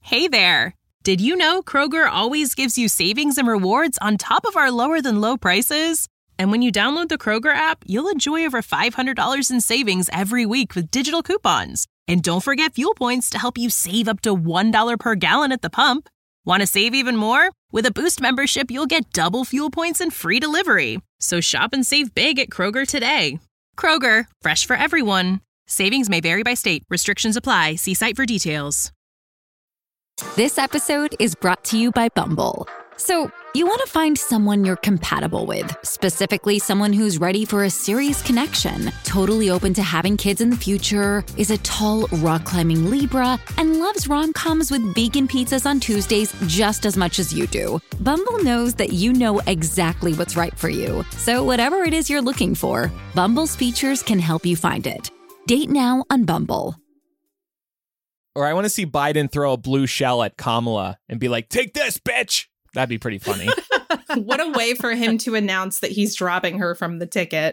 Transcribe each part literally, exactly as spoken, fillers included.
Hey there! Did you know Kroger always gives you savings and rewards on top of our lower-than-low prices? And when you download the Kroger app, you'll enjoy over five hundred dollars in savings every week with digital coupons. And don't forget fuel points to help you save up to one dollar per gallon at the pump. Want to save even more? With a Boost membership, you'll get double fuel points and free delivery. So shop and save big at Kroger today. Kroger, fresh for everyone. Savings may vary by state. Restrictions apply. See site for details. This episode is brought to you by Bumble. So, you want to find someone you're compatible with, specifically someone who's ready for a serious connection, totally open to having kids in the future, is a tall, rock-climbing Libra, and loves rom-coms with vegan pizzas on Tuesdays just as much as you do. Bumble knows that you know exactly what's right for you. So, whatever it is you're looking for, Bumble's features can help you find it. Date now on Bumble. Or I want to see Biden throw a blue shell at Kamala and be like, take this, bitch. That'd be pretty funny. What a way for him to announce that he's dropping her from the ticket.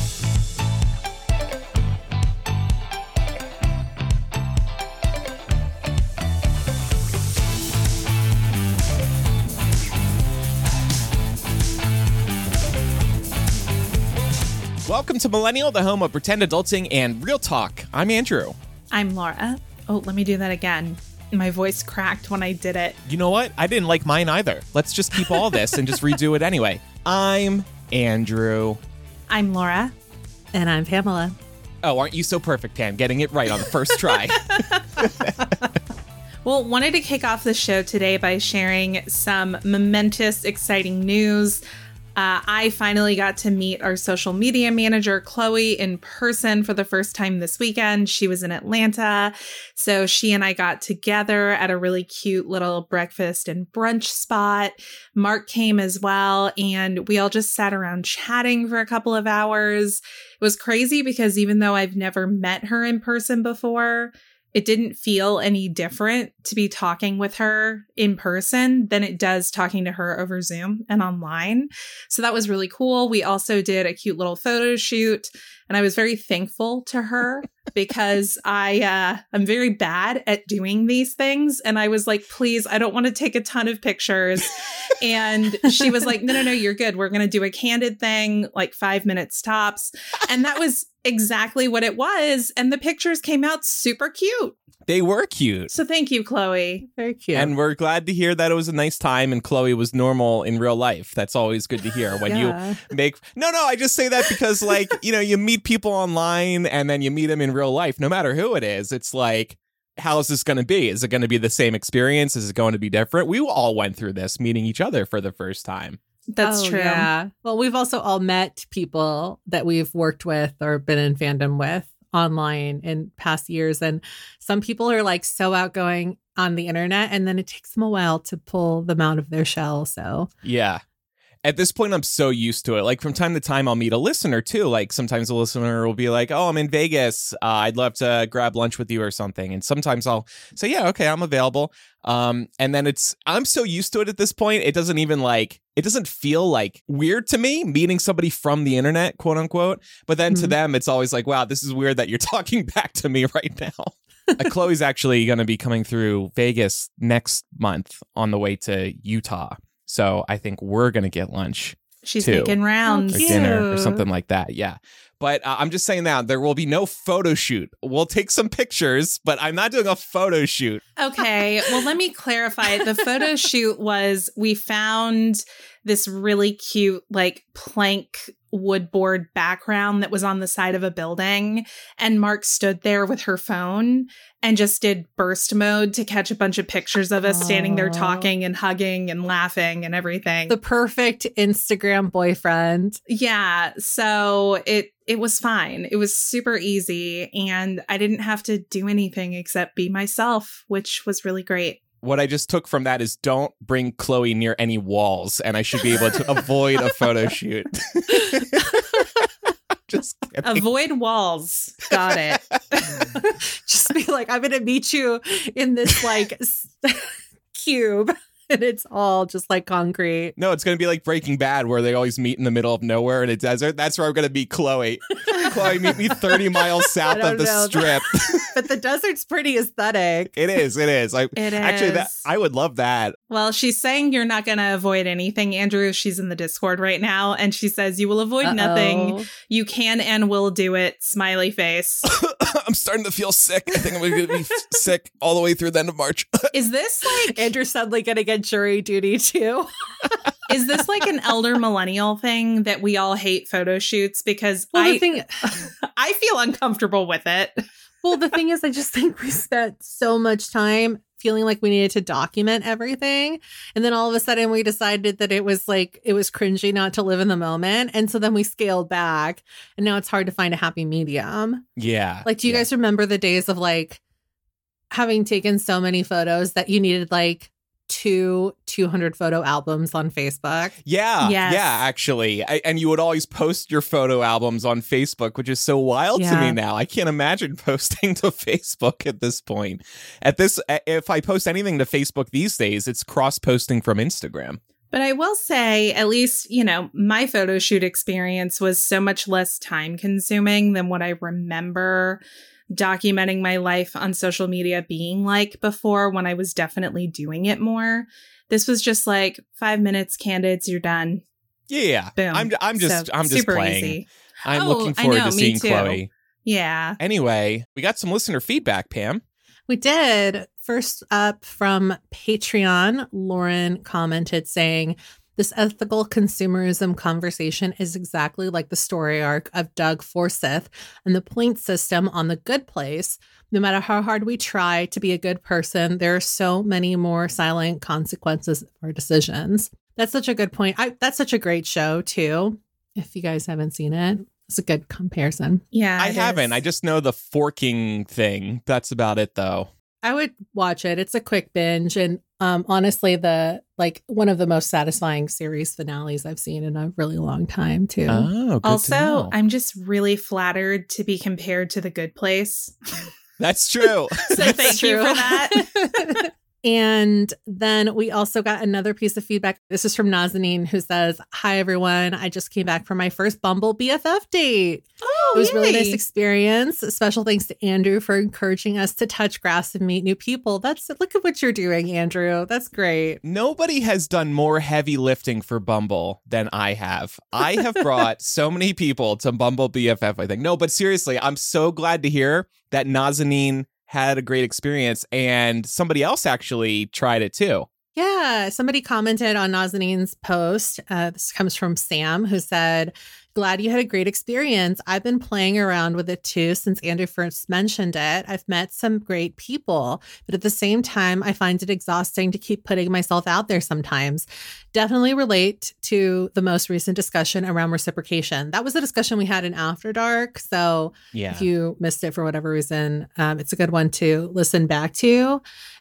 Welcome to Millennial, the home of pretend adulting and real talk. I'm Andrew. I'm Laura. Oh, let me do that again. My voice cracked when I did it. You know what? I didn't like mine either. Let's just keep all this and just redo it anyway. I'm Andrew. I'm Laura. And I'm Pamela. Oh, aren't you so perfect, Pam? Getting it right on the first try. Well, wanted to kick off the show today by sharing some momentous, exciting news. Uh, I finally got to meet our social media manager, Chloe, in person for the first time this weekend. She was in Atlanta. So she and I got together at a really cute little breakfast and brunch spot. Mark came as well, and we all just sat around chatting for a couple of hours. It was crazy because even though I've never met her in person before, it didn't feel any different to be talking with her in person than it does talking to her over Zoom and online. So that was really cool. We also did a cute little photo shoot, and I was very thankful to her because I, uh, I'm very bad at doing these things. And I was like, please, I don't want to take a ton of pictures. And she was like, no, no, no, you're good. We're going to do a candid thing, like five minutes tops. And that was exactly what it was. And the pictures came out super cute. They were cute. So thank you, Chloe. Very cute. And we're glad to hear that it was a nice time and Chloe was normal in real life. That's always good to hear when Yeah. you make... No, no, I just say that because, like, you know, you meet people online and then you meet them in real life, no matter who it is. It's like, how is this going to be? Is it going to be the same experience? Is it going to be different? We all went through this, meeting each other for the first time. That's oh, true. Yeah. Well, we've also all met people that we've worked with or been in fandom with online in past years. And some people are like so outgoing on the internet, and then it takes them a while to pull them out of their shell. So Yeah. At this point, I'm so used to it. Like, from time to time, I'll meet a listener, too. Like, sometimes a listener will be like, oh, I'm in Vegas. Uh, I'd love to grab lunch with you or something. And sometimes I'll say, yeah, okay, I'm available. Um, and then it's, I'm so used to it at this point. It doesn't even like, it doesn't feel like weird to me meeting somebody from the internet, quote unquote. But then mm-hmm. to them, it's always like, wow, this is weird that you're talking back to me right now. uh, Chloe's actually going to be coming through Vegas next month on the way to Utah. So I think we're going to get lunch. She's too, making rounds. or dinner or something like that. Yeah. But uh, I'm just saying that there will be no photo shoot. We'll take some pictures, but I'm not doing a photo shoot. Okay. Well, let me clarify. The photo shoot was, we found this really cute, like, plank woodboard background that was on the side of a building. And Mark stood there with her phone and just did burst mode to catch a bunch of pictures of us Aww. standing there talking and hugging and laughing and everything. The perfect Instagram boyfriend. Yeah. So it it was fine. It was super easy. And I didn't have to do anything except be myself, which was really great. What I just took from that is don't bring Chloe near any walls, and I should be able to avoid a photo shoot. Just kidding. Avoid walls. Got it. Just be like, I'm going to meet you in this like cube. And it's all just like concrete. No, it's going to be like Breaking Bad, where they always meet in the middle of nowhere in a desert. That's where I'm going to meet Chloe. Chloe, meet me thirty miles south of the know. strip. But the desert's pretty aesthetic. It is. It is. I, It Actually, that is. I would love that. Well, she's saying you're not going to avoid anything, Andrew. She's in the Discord right now, and she says you will avoid Uh-oh. nothing. You can and will do it. Smiley face. I'm starting to feel sick. I think I'm going to be sick all the way through the end of March. Is this like Andrew's suddenly going to get jury duty too. is this like an elder millennial thing that we all hate photo shoots? Because Well, I the thing, I feel uncomfortable with it. well, the thing is, I just think we spent so much time feeling like we needed to document everything. And then all of a sudden we decided that it was like, it was cringy not to live in the moment. And so then we scaled back and now it's hard to find a happy medium. Yeah. Like, do you yeah. guys remember the days of like having taken so many photos that you needed like two two hundred photo albums on Facebook? Yeah, Yes. yeah, actually. I, and you would always post your photo albums on Facebook, which is so wild to Yeah. me now. I can't imagine posting to Facebook at this point. At this, if I post anything to Facebook these days, it's cross-posting from Instagram. But I will say, at least, you know, my photo shoot experience was so much less time consuming than what I remember documenting my life on social media being like before, when I was definitely doing it more. This was just like five minutes, candids, you're done. Yeah, Boom. I'm. I'm just. So, I'm just super playing. easy. I'm Oh, looking I forward know, to me seeing too. Chloe. Yeah. Anyway, we got some listener feedback, Pam. We did. First up from Patreon, Lauren commented saying, "This ethical consumerism conversation is exactly like the story arc of Doug Forsyth and the point system on The Good Place. No matter how hard we try to be a good person, there are so many more silent consequences of our decisions." That's such a good point. I, that's such a great show, too. If you guys haven't seen it, it's a good comparison. Yeah. I it haven't. is. I just know the forking thing. That's about it, though. I would watch it. It's a quick binge. And um, honestly, the like one of the most satisfying series finales I've seen in a really long time, too. Oh, good Also, to know. I'm just really flattered to be compared to The Good Place. That's true. So thank you for that. And then we also got another piece of feedback. This is from Nazanin, who says, "Hi, everyone. I just came back from my first Bumble B F F date. Oh, It was a really yay. nice experience. Special thanks to Andrew for encouraging us to touch grass and meet new people." That's look at what you're doing, Andrew. That's great. Nobody has done more heavy lifting for Bumble than I have. I have brought so many people to Bumble B F F, I think. No, but seriously, I'm so glad to hear that Nazanin had a great experience and somebody else actually tried it too. Yeah, somebody commented on Nazanin's post. Uh, this comes from Sam, who said, "Glad you had a great experience. I've been playing around with it too since Andrew first mentioned it. I've met some great people, but at the same time, I find it exhausting to keep putting myself out there sometimes. Definitely relate to the most recent discussion around reciprocation." That was a discussion we had in After Dark. So Yeah. if you missed it for whatever reason, um, it's a good one to listen back to.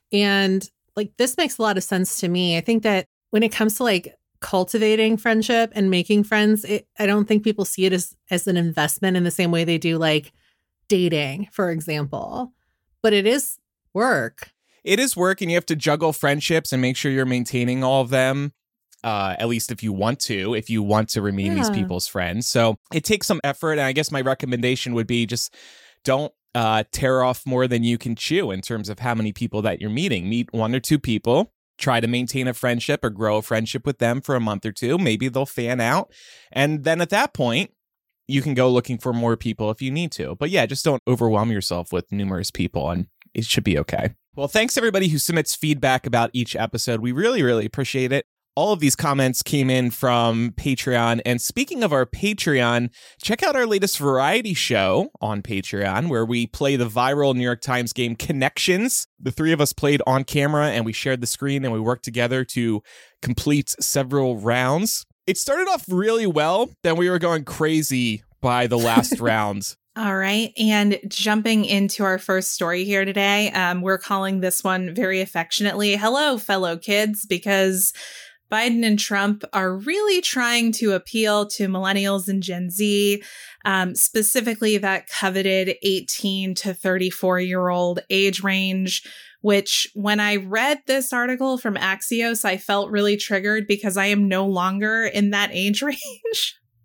And like, this makes a lot of sense to me. I think that when it comes to like cultivating friendship and making friends, it, I don't think people see it as, as an investment in the same way they do like dating, for example. But it is work. It is work, and you have to juggle friendships and make sure you're maintaining all of them. Uh, at least if you want to, if you want to remain these Yeah. people's friends. So it takes some effort. And I guess my recommendation would be just don't uh, tear off more than you can chew in terms of how many people that you're meeting. Meet one or two people, try to maintain a friendship or grow a friendship with them for a month or two. Maybe they'll fan out. And then at that point, you can go looking for more people if you need to. But yeah, just don't overwhelm yourself with numerous people and it should be okay. Well, thanks everybody who submits feedback about each episode. We really, really appreciate it. All of these comments came in from Patreon. And speaking of our Patreon, check out our latest variety show on Patreon, where we play the viral New York Times game Connections. The three of us played on camera and we shared the screen and we worked together to complete several rounds. It started off really well. Then we were going crazy by the last round. All right. And jumping into our first story here today, um, we're calling this one very affectionately, "Hello, fellow kids," because Biden and Trump are really trying to appeal to millennials and Gen Z, um, specifically that coveted eighteen to thirty-four year old age range, which when I read this article from Axios, I felt really triggered because I am no longer in that age range.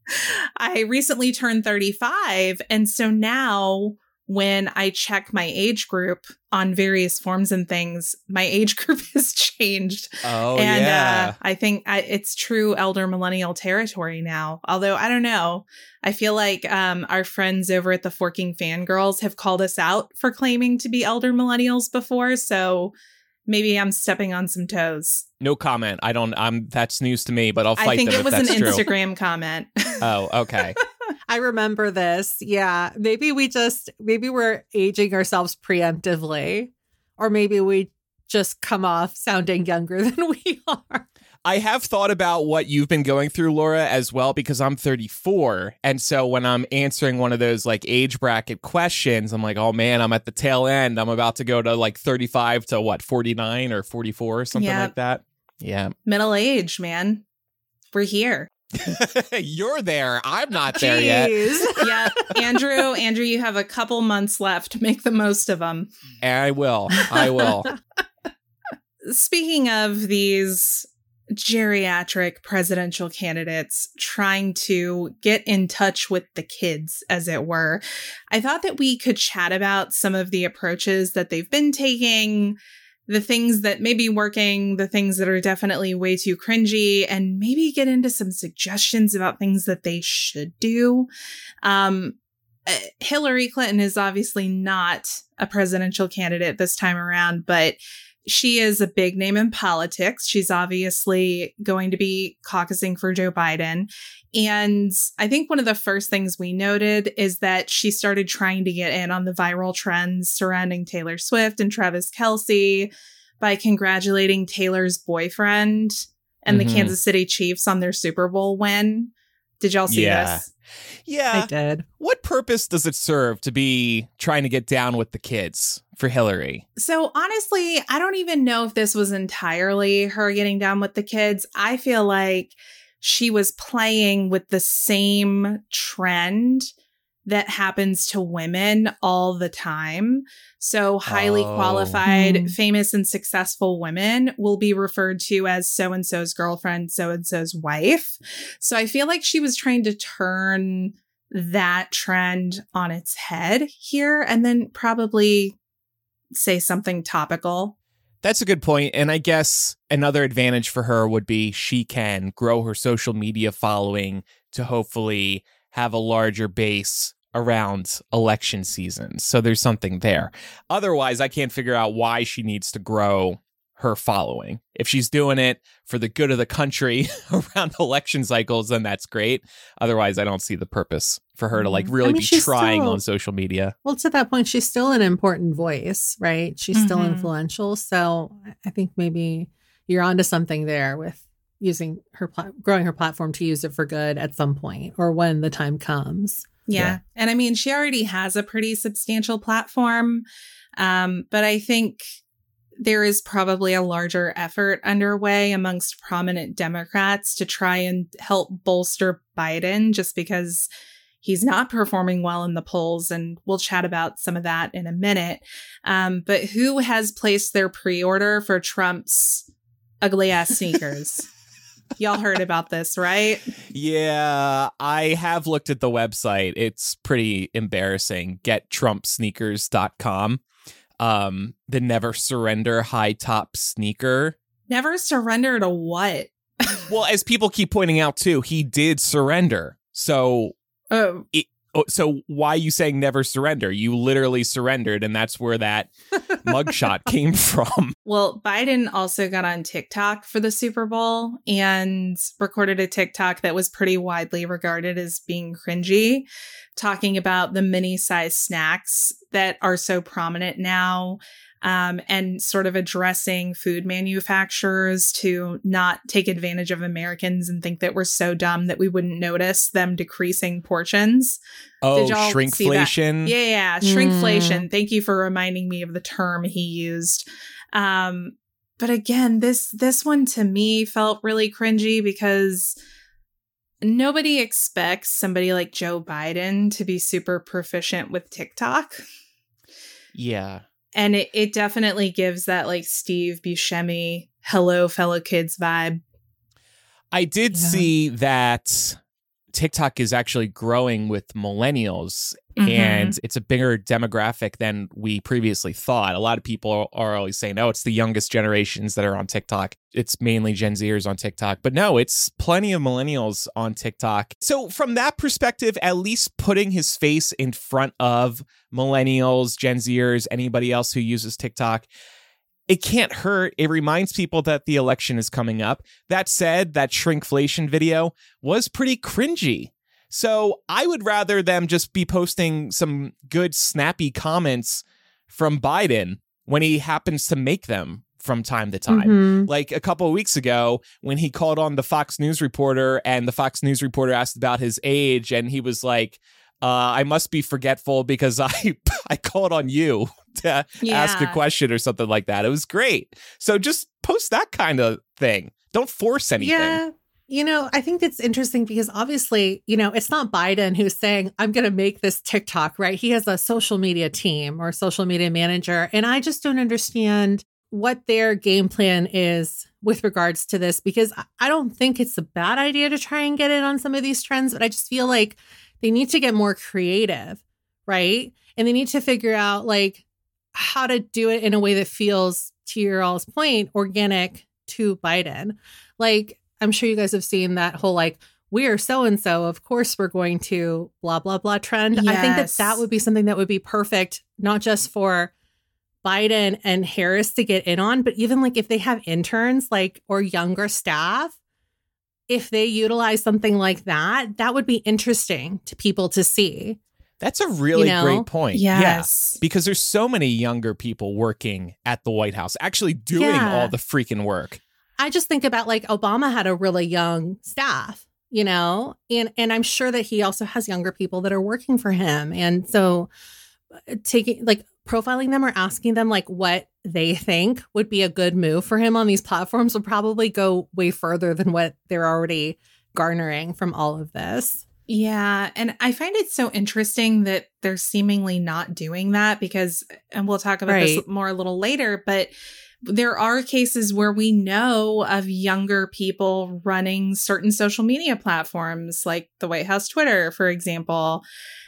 I recently turned thirty-five. And so now when I check my age group on various forms and things, my age group has changed. Oh, and yeah. uh, I think I, it's true elder millennial territory now. Although, I don't know. I feel like um, our friends over at the Forking Fangirls have called us out for claiming to be elder millennials before. So maybe I'm stepping on some toes. No comment. I don't, I'm, that's news to me, but I'll fight I think them it was if an that's true. Instagram comment. Oh, okay. I remember this. Yeah. Maybe we just, maybe we're aging ourselves preemptively, or maybe we just come off sounding younger than we are. I have thought about what you've been going through, Laura, as well, because I'm thirty-four. And so when I'm answering one of those like age bracket questions, I'm like, oh man, I'm at the tail end. I'm about to go to like thirty-five to what, forty-nine or forty-four or something Yeah. like that. Yeah. Middle age, man. We're here. You're there. I'm not there yet. Jeez. Yeah, Andrew, Andrew, you have a couple months left. Make the most of them. I will. I will. Speaking of these geriatric presidential candidates trying to get in touch with the kids, as it were, I thought that we could chat about some of the approaches that they've been taking, the things that may be working, the things that are definitely way too cringy, and maybe get into some suggestions about things that they should do. Um, uh, Hillary Clinton is obviously not a presidential candidate this time around, but she is a big name in politics. She's obviously going to be caucusing for Joe Biden. And I think one of the first things we noted is that she started trying to get in on the viral trends surrounding Taylor Swift and Travis Kelce by congratulating Taylor's boyfriend and Mhm. the Kansas City Chiefs on their Super Bowl win. Did y'all see Yeah. this? Yeah. I did. What purpose does it serve to be trying to get down with the kids for Hillary? So honestly, I don't even know if this was entirely her getting down with the kids. I feel like she was playing with the same trend that happens to women all the time. So highly Oh. qualified, Hmm. famous and successful women will be referred to as so-and-so's girlfriend, so-and-so's wife. So I feel like she was trying to turn that trend on its head here and then probably say something topical. That's a good point. And I guess another advantage for her would be she can grow her social media following to hopefully have a larger base around election season. So there's something there. Otherwise, I can't figure out why she needs to grow her following. If she's doing it for the good of the country around election cycles, then that's great. Otherwise, I don't see the purpose for her to like really I mean, be she's trying still- on social media. Well, to that point, she's still an important voice, right? She's still Mhm. influential. So I think maybe you're onto something there with using her, pla- growing her platform to use it for good at some point or when the time comes. Yeah. Yeah. And I mean, she already has a pretty substantial platform. Um, but I think there is probably a larger effort underway amongst prominent Democrats to try and help bolster Biden just because he's not performing well in the polls. And we'll chat about some of that in a minute. Um, but who has placed their pre-order for Trump's ugly ass sneakers? Y'all heard about this, right? Yeah, I have looked at the website. It's pretty embarrassing. get trump sneakers dot com. Um, the Never Surrender high top sneaker. Never surrender to what? Well, as people keep pointing out too, he did surrender. So, Oh, it, oh, so why are you saying never surrender? You literally surrendered, and that's where that mugshot came from. well, Biden also got on TikTok for the Super Bowl and recorded a TikTok that was pretty widely regarded as being cringy, talking about the mini size snacks that are so prominent now. Um, and sort of addressing food manufacturers to not take advantage of Americans and think that we're so dumb that we wouldn't notice them decreasing portions. Oh, Did y'all see that? shrinkflation. Yeah, yeah, shrinkflation. Thank you for reminding me of the term he used. Um, but again, this this one to me felt really cringy because nobody expects somebody like Joe Biden to be super proficient with TikTok. Yeah. And it, it definitely gives that like Steve Buscemi, hello fellow kids vibe. I did Yeah. see that TikTok is actually growing with millennials, Mhm. and it's a bigger demographic than we previously thought. A lot of people are always saying, oh, it's the youngest generations that are on TikTok. It's mainly Gen Zers on TikTok. But no, it's plenty of millennials on TikTok. So from that perspective, at least putting his face in front of millennials, Gen Zers, anybody else who uses TikTok, it can't hurt. It reminds people that the election is coming up. That said, that shrinkflation video was pretty cringy. So I would rather them just be posting some good, snappy comments from Biden when he happens to make them from time to time. Mm-hmm. Like a couple of weeks ago when he called on the Fox News reporter and the Fox News reporter asked about his age, and he was like, uh, I must be forgetful because I, I called on you to Yeah. ask a question or something like that. It was great. So just post that kind of thing. Don't force anything. Yeah. You know, I think it's interesting because obviously, you know, it's not Biden who's saying, I'm going to make this TikTok, right? He has a social media team or social media manager. And I just don't understand what their game plan is with regards to this, because I don't think it's a bad idea to try and get in on some of these trends, but I just feel like they need to get more creative, right? And they need to figure out like how to do it in a way that feels, to your all's point, organic to Biden. Like, I'm sure you guys have seen that whole like, we are so-and-so, of course we're going to blah, blah, blah trend. I think that Yes. that would be something that would be perfect, not just for Biden and Harris to get in on, but even like if they have interns like or younger staff, if they utilize something like that, that would be interesting to people to see. That's a really You know? great point. Yes. Yeah. Because there's so many younger people working at the White House, actually doing Yeah. all the freaking work. I just think about like Obama had a really young staff, you know, and and I'm sure that he also has younger people that are working for him. And so uh, taking like profiling them or asking them like what they think would be a good move for him on these platforms would probably go way further than what they're already garnering from all of this. Yeah. And I find it so interesting that they're seemingly not doing that because, and we'll talk about this Right. more a little later, but there are cases where we know of younger people running certain social media platforms, like the White House Twitter, for example.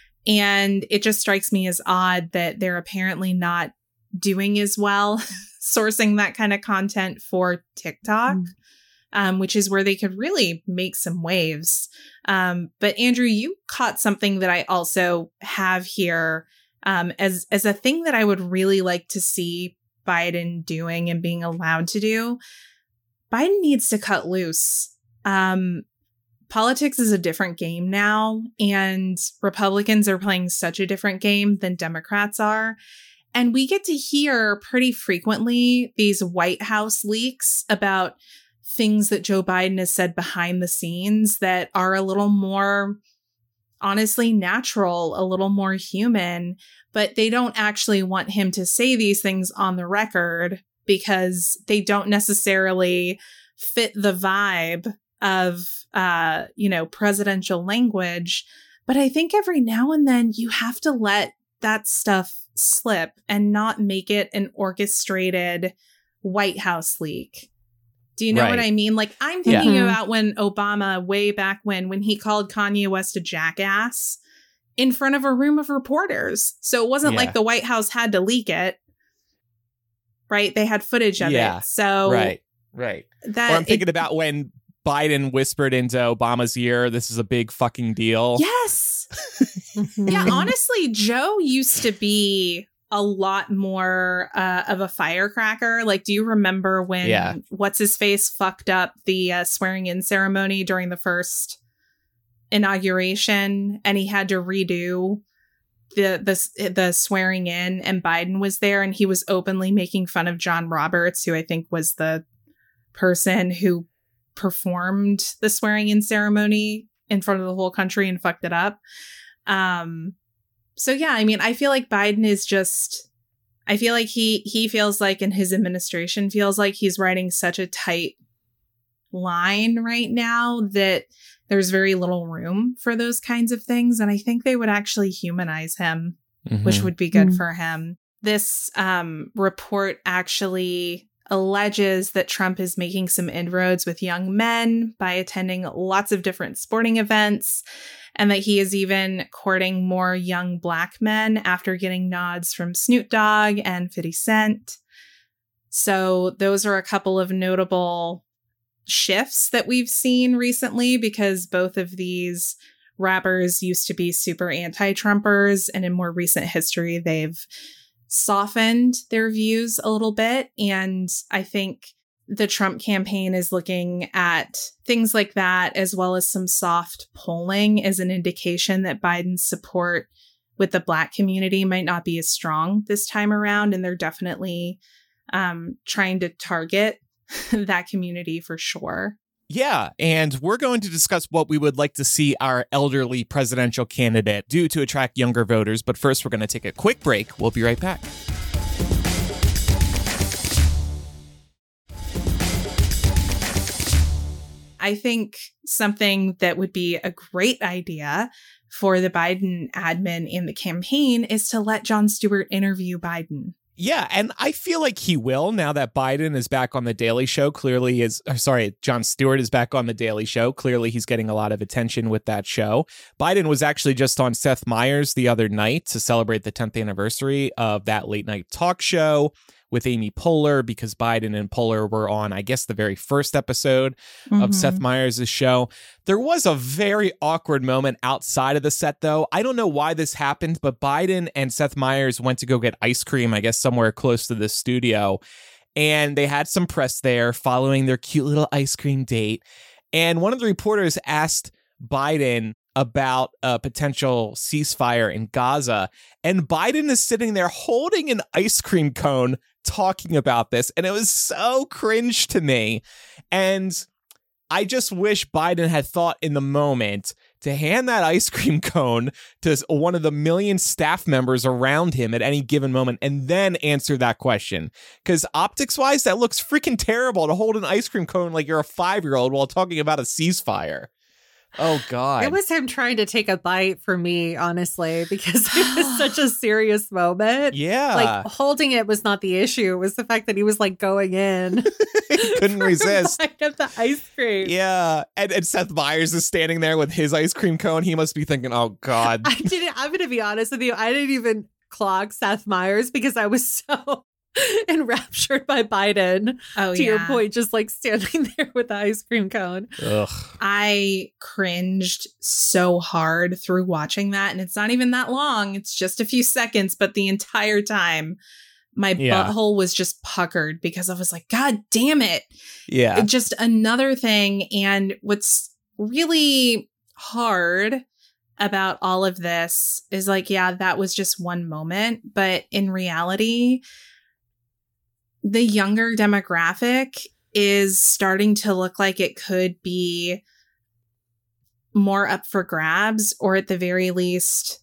And it just strikes me as odd that they're apparently not doing as well sourcing that kind of content for TikTok. Mm. Um, which is where they could really make some waves. Um, but Andrew, you caught something that I also have here um, as as a thing that I would really like to see Biden doing and being allowed to do. Biden needs to cut loose. Um, politics is a different game now, and Republicans are playing such a different game than Democrats are. And we get to hear pretty frequently these White House leaks about things that Joe Biden has said behind the scenes that are a little more, honestly, natural, a little more human, but they don't actually want him to say these things on the record because they don't necessarily fit the vibe of, uh, you know, presidential language. But I think every now and then you have to let that stuff slip and not make it an orchestrated White House leak. Do you know Right. what I mean? Like, I'm thinking Yeah. about when Obama, way back when, when he called Kanye West a jackass in front of a room of reporters. So it wasn't Yeah. like the White House had to leak it, right? They had footage of Yeah. it. So Right, right. that Or I'm it- thinking about when Biden whispered into Obama's ear, this is a big fucking deal. yes. Mhm. Yeah, honestly, Joe used to be a lot more uh, of a firecracker. Like, do you remember when Yeah. what's his face fucked up the uh, swearing in ceremony during the first inauguration, and he had to redo the the the swearing in, and Biden was there, and he was openly making fun of John Roberts, who I think was the person who performed the swearing in ceremony in front of the whole country and fucked it up. Um, so yeah, I mean, I feel like Biden is just, I feel like he, he feels like, and his administration feels like he's riding such a tight line right now that there's very little room for those kinds of things. And I think they would actually humanize him, Mhm. which would be good Mm. for him. This um, report actually alleges that Trump is making some inroads with young men by attending lots of different sporting events, and that he is even courting more young Black men after getting nods from Snoop Dogg and fifty Cent. So those are a couple of notable shifts that we've seen recently, because both of these rappers used to be super anti-Trumpers, and in more recent history, they've softened their views a little bit. And I think the Trump campaign is looking at things like that, as well as some soft polling, as an indication that Biden's support with the Black community might not be as strong this time around. And they're definitely um, trying to target that community for sure. Yeah, and we're going to discuss what we would like to see our elderly presidential candidate do to attract younger voters. But first, we're going to take a quick break. We'll be right back. I think something that would be a great idea for the Biden admin and the campaign is to let Jon Stewart interview Biden. Yeah, and I feel like he will now that Biden is back on The Daily Show. Clearly is, or sorry, Jon Stewart is back on The Daily Show. Clearly he's getting a lot of attention with that show. Biden was actually just on Seth Meyers the other night to celebrate the tenth anniversary of that late night talk show with Amy Poehler, because Biden and Poehler were on, I guess, the very first episode mm-hmm. of Seth Meyers' show. There was a very awkward moment outside of the set, though. I don't know why this happened, but Biden and Seth Meyers went to go get ice cream, I guess, somewhere close to the studio. And they had some press there following their cute little ice cream date. And one of the reporters asked Biden about a potential ceasefire in Gaza. And Biden is sitting there holding an ice cream cone talking about this. And it was so cringe to me. And I just wish Biden had thought in the moment to hand that ice cream cone to one of the million staff members around him at any given moment and then answer that question. Because optics wise, that looks freaking terrible to hold an ice cream cone like you're a five-year-old while talking about a ceasefire. Oh, God. It was him trying to take a bite for me, honestly, because it was such a serious moment. Yeah. Like, holding it was not the issue. It was the fact that he was, like, going in. He couldn't resist. Of the ice cream. Yeah. And, and Seth Meyers is standing there with his ice cream cone. He must be thinking, oh, God. I didn't, I'm going to be honest with you. I didn't even clock Seth Meyers because I was so enraptured by Biden. Oh, to yeah. your point, just like standing there with the ice cream cone. Ugh. I cringed so hard through watching that, and it's not even that long. It's just a few seconds, but the entire time my yeah. butthole was just puckered because I was like, God damn it. Yeah. Just another thing. And what's really hard about all of this is like, yeah, that was just one moment, but in reality, the younger demographic is starting to look like it could be more up for grabs, or at the very least,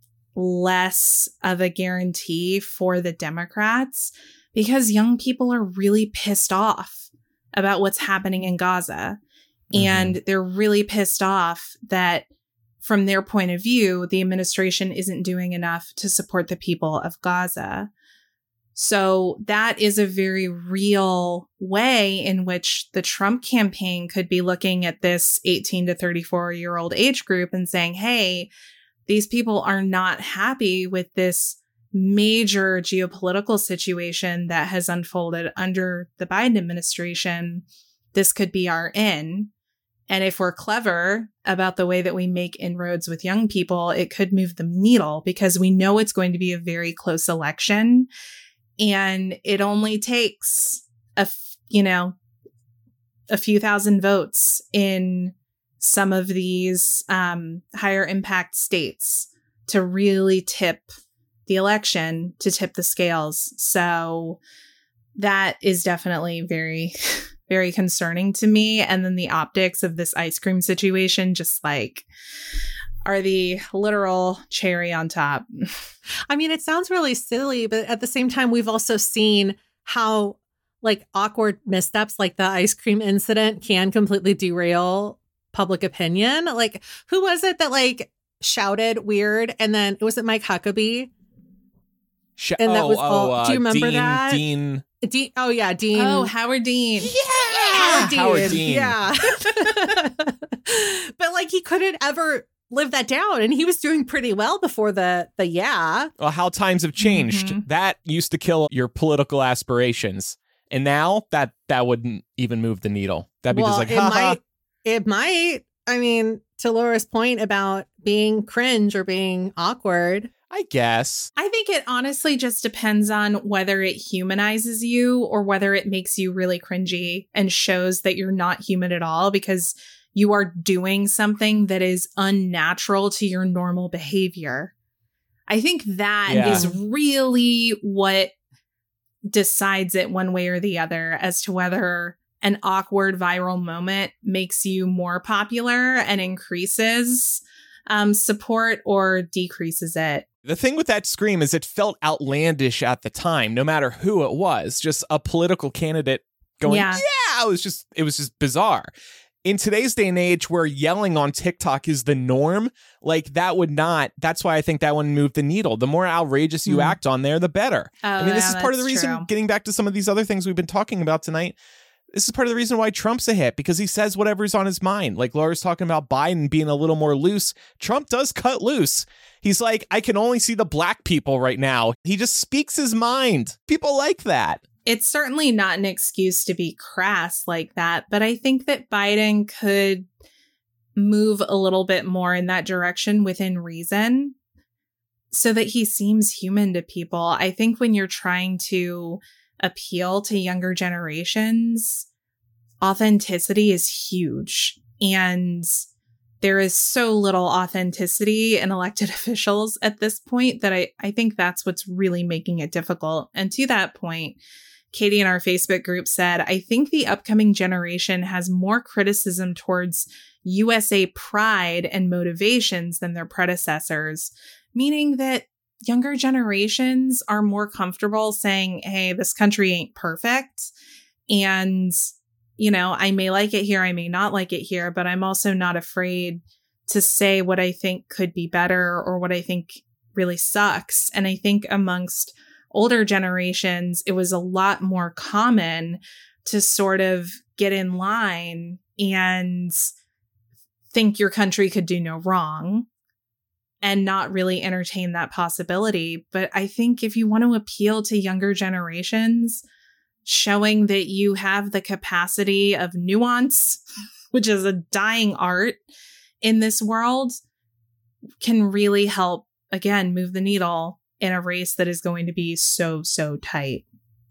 less of a guarantee for the Democrats, because young people are really pissed off about what's happening in Gaza. Mm-hmm. And they're really pissed off that, from their point of view, the administration isn't doing enough to support the people of Gaza. So that is a very real way in which the Trump campaign could be looking at this eighteen to thirty-four year old age group and saying, hey, these people are not happy with this major geopolitical situation that has unfolded under the Biden administration. This could be our in. And if we're clever about the way that we make inroads with young people, it could move the needle, because we know it's going to be a very close election. And it only takes a, f- you know, a few thousand votes in some of these um, higher impact states to really tip the election, to tip the scales. So that is definitely very, very concerning to me. And then the optics of this ice cream situation just like are the literal cherry on top. I mean, it sounds really silly, but at the same time, we've also seen how like awkward missteps like the ice cream incident can completely derail public opinion. Like, who was it that like shouted weird? And then was it Mike Huckabee? Sh- and that oh, was oh, all. uh, Do you remember Dean, that? Dean. Dean, oh yeah, Dean. Oh, Howard Dean. Yeah, Howard Dean. Howard Dean. Yeah. But like he couldn't ever live that down, and he was doing pretty well before the the yeah. Well, how times have changed. Mhm. That used to kill your political aspirations. And now that that wouldn't even move the needle. That'd be well, just like, it ha might. It might. I mean, to Laura's point about being cringe or being awkward. I guess. I think it honestly just depends on whether it humanizes you or whether it makes you really cringy and shows that you're not human at all because you are doing something that is unnatural to your normal behavior. I think that Yeah. is really what decides it one way or the other as to whether an awkward viral moment makes you more popular and increases um, support or decreases it. The thing with that scream is it felt outlandish at the time, no matter who it was. Just a political candidate going, yeah, Yeah. it was just it was just bizarre. In today's day and age where yelling on TikTok is the norm, like that would not, that's why I think that one moved the needle. The more outrageous you Mm. act on there, the better. Oh, I mean, this yeah, is part of the that's reason, true. getting back to some of these other things we've been talking about tonight, this is part of the reason why Trump's a hit, because he says whatever's on his mind. Like Laura's talking about Biden being a little more loose. Trump does cut loose. He's like, I can only see the black people right now. He just speaks his mind. People like that. It's certainly not an excuse to be crass like that, but I think that Biden could move a little bit more in that direction within reason so that he seems human to people. I think when you're trying to appeal to younger generations, authenticity is huge. And there is so little authenticity in elected officials at this point that I, I think that's what's really making it difficult. And to that point, Katie in our Facebook group said, I think the upcoming generation has more criticism towards U S A pride and motivations than their predecessors, meaning that younger generations are more comfortable saying, hey, this country ain't perfect. And, you know, I may like it here, I may not like it here, but I'm also not afraid to say what I think could be better or what I think really sucks. And I think amongst older generations, it was a lot more common to sort of get in line and think your country could do no wrong and not really entertain that possibility. But I think if you want to appeal to younger generations, showing that you have the capacity of nuance, which is a dying art in this world, can really help, again, move the needle in a race that is going to be so, so tight.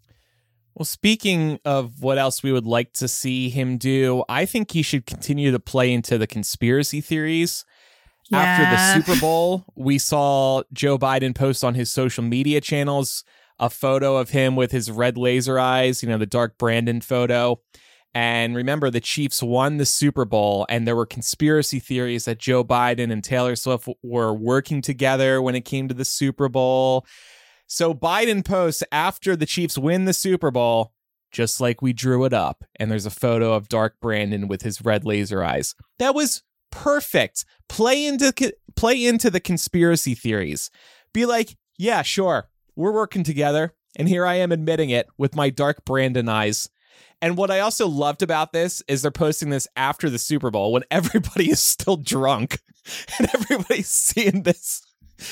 Well, speaking of what else we would like to see him do, I think he should continue to play into the conspiracy theories. Yeah. After the Super Bowl, we saw Joe Biden post on his social media channels a photo of him with his red laser eyes, you know, the Dark Brandon photo. And remember, the Chiefs won the Super Bowl, and there were conspiracy theories that Joe Biden and Taylor Swift were working together when it came to the Super Bowl. So Biden posts after the Chiefs win the Super Bowl, just like we drew it up. And there's a photo of Dark Brandon with his red laser eyes. That was perfect. Play into play into the conspiracy theories. Be like, yeah, sure, we're working together. And here I am admitting it with my Dark Brandon eyes. And what I also loved about this is they're posting this after the Super Bowl when everybody is still drunk and everybody's seeing this.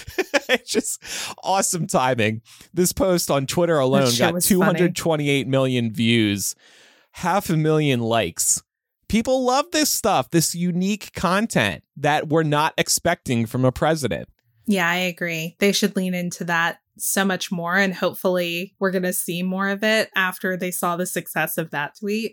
It's just awesome timing. This post on Twitter alone got two hundred twenty-eight million views, half a million likes. People love this stuff, this unique content that we're not expecting from a president. Yeah, I agree. They should lean into that so much more. And hopefully we're going to see more of it after they saw the success of that tweet.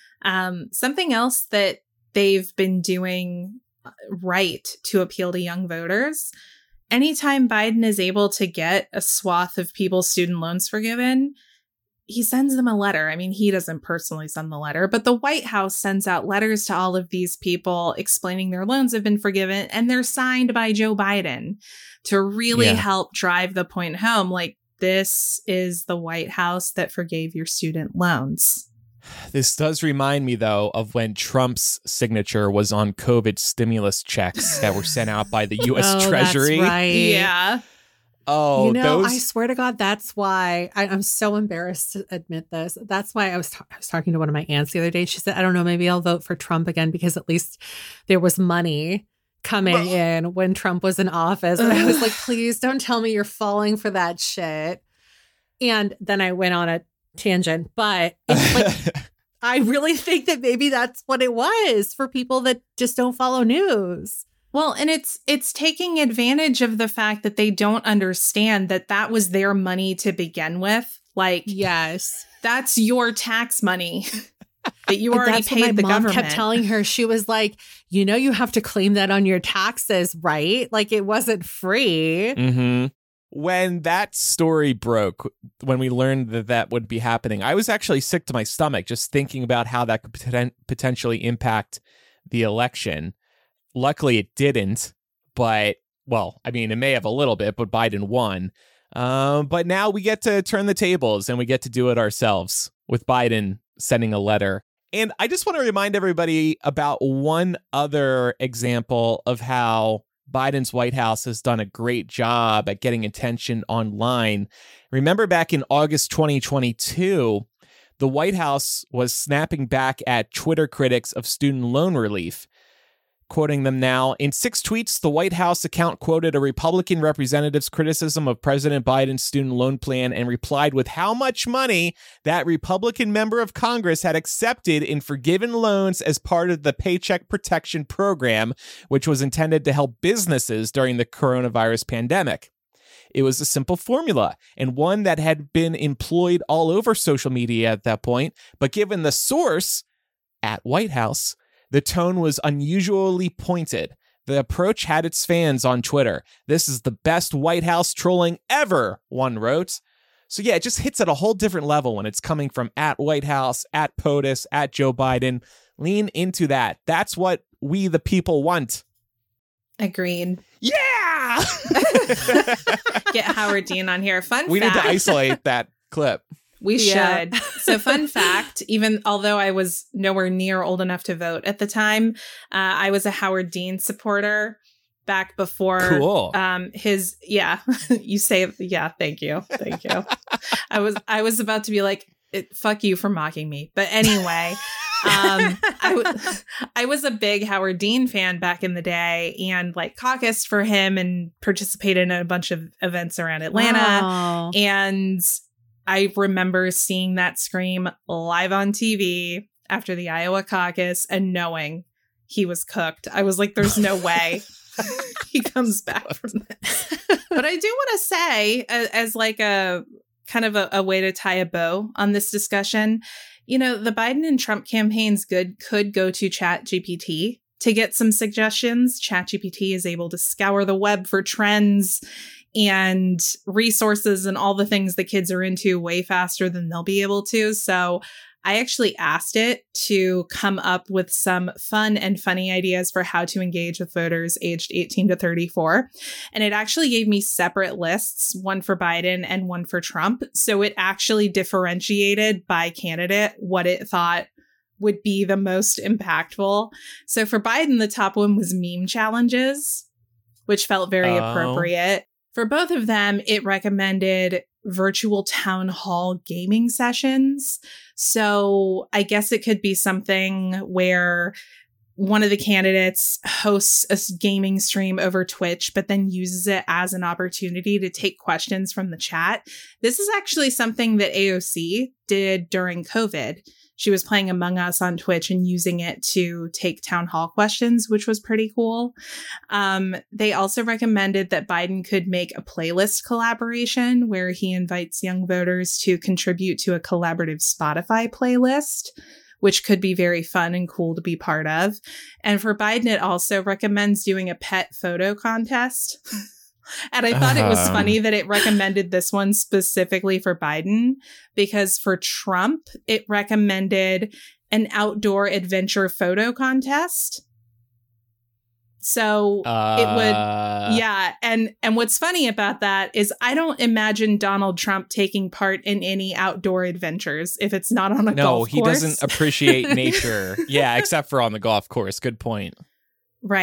Um, something else that they've been doing right to appeal to young voters. Anytime Biden is able to get a swath of people's student loans forgiven, he sends them a letter. I mean, he doesn't personally send the letter, but the White House sends out letters to all of these people explaining their loans have been forgiven, and they're signed by Joe Biden to really Yeah. help drive the point home. Like, this is the White House that forgave your student loans. This does remind me, though, of when Trump's signature was on COVID stimulus checks that were sent out by the U S Oh, Treasury. That's right. Yeah. Oh, you know, those... I swear to God, that's why I, I'm so embarrassed to admit this. That's why I was ta- I was talking to one of my aunts the other day. She said, I don't know, maybe I'll vote for Trump again because at least there was money coming in when Trump was in office. And I was like, please don't tell me you're falling for that shit. And then I went on a tangent, but it's like, I really think that maybe that's what it was for people that just don't follow news. Well, and it's it's taking advantage of the fact that they don't understand that that was their money to begin with. Like, yes, that's your tax money that you already that's paid what my the mom government. Kept telling her, she was like, you know, you have to claim that on your taxes, right? Like it wasn't free. Mm-hmm. When that story broke, when we learned that that would be happening, I was actually sick to my stomach just thinking about how that could poten- potentially impact the election. Luckily, it didn't, but, well, I mean, it may have a little bit, but Biden won. Um, but now we get to turn the tables and we get to do it ourselves with Biden sending a letter. And I just want to remind everybody about one other example of how Biden's White House has done a great job at getting attention online. Remember back in August twenty twenty-two, the White House was snapping back at Twitter critics of student loan relief. Quoting them now, in six tweets, the White House account quoted a Republican representative's criticism of President Biden's student loan plan and replied with how much money that Republican member of Congress had accepted in forgiven loans as part of the Paycheck Protection Program, which was intended to help businesses during the coronavirus pandemic. It was a simple formula and one that had been employed all over social media at that point, but given the source, at White House, the tone was unusually pointed. The approach had its fans on Twitter. This is the best White House trolling ever, one wrote. So yeah, it just hits at a whole different level when it's coming from at White House, at POTUS, at Joe Biden. Lean into that. That's what we the people want. Agreed. Yeah! Get Howard Dean on here. Fun we fact. need to isolate that clip. We Yeah. should. So fun fact, even although I was nowhere near old enough to vote at the time, uh, I was a Howard Dean supporter back before Cool. um, his, yeah, you say, yeah, thank you. Thank you. I was, I was about to be like, it, fuck you for mocking me. But anyway, um, I, w- I was a big Howard Dean fan back in the day and like caucused for him and participated in a bunch of events around Atlanta. Wow. And I remember seeing that scream live on T V after the Iowa caucus and knowing he was cooked. I was like, there's no way he comes back from this. But I do want to say, as, as like a kind of a, a way to tie a bow on this discussion, you know, the Biden and Trump campaigns good could go to ChatGPT to get some suggestions. ChatGPT is able to scour the web for trends and resources and all the things the kids are into way faster than they'll be able to. So I actually asked it to come up with some fun and funny ideas for how to engage with voters aged eighteen to thirty-four. And it actually gave me separate lists, one for Biden and one for Trump. So it actually differentiated by candidate what it thought would be the most impactful. So for Biden, the top one was meme challenges, which felt very Oh. appropriate. For both of them, it recommended virtual town hall gaming sessions. So I guess it could be something where one of the candidates hosts a gaming stream over Twitch, but then uses it as an opportunity to take questions from the chat. This is actually something that A O C did during COVID. She was playing Among Us on Twitch and using it to take town hall questions, which was pretty cool. Um, they also recommended that Biden could make a playlist collaboration where he invites young voters to contribute to a collaborative Spotify playlist, which could be very fun and cool to be part of. And for Biden, it also recommends doing a pet photo contest. And I thought it was Um. funny that it recommended this one specifically for Biden, because for Trump, it recommended an outdoor adventure photo contest. So Uh, it would, yeah. And and what's funny about that is I don't imagine Donald Trump taking part in any outdoor adventures if it's not on a No, golf course. he doesn't appreciate nature. Yeah, except for on the golf course. Good point. Right.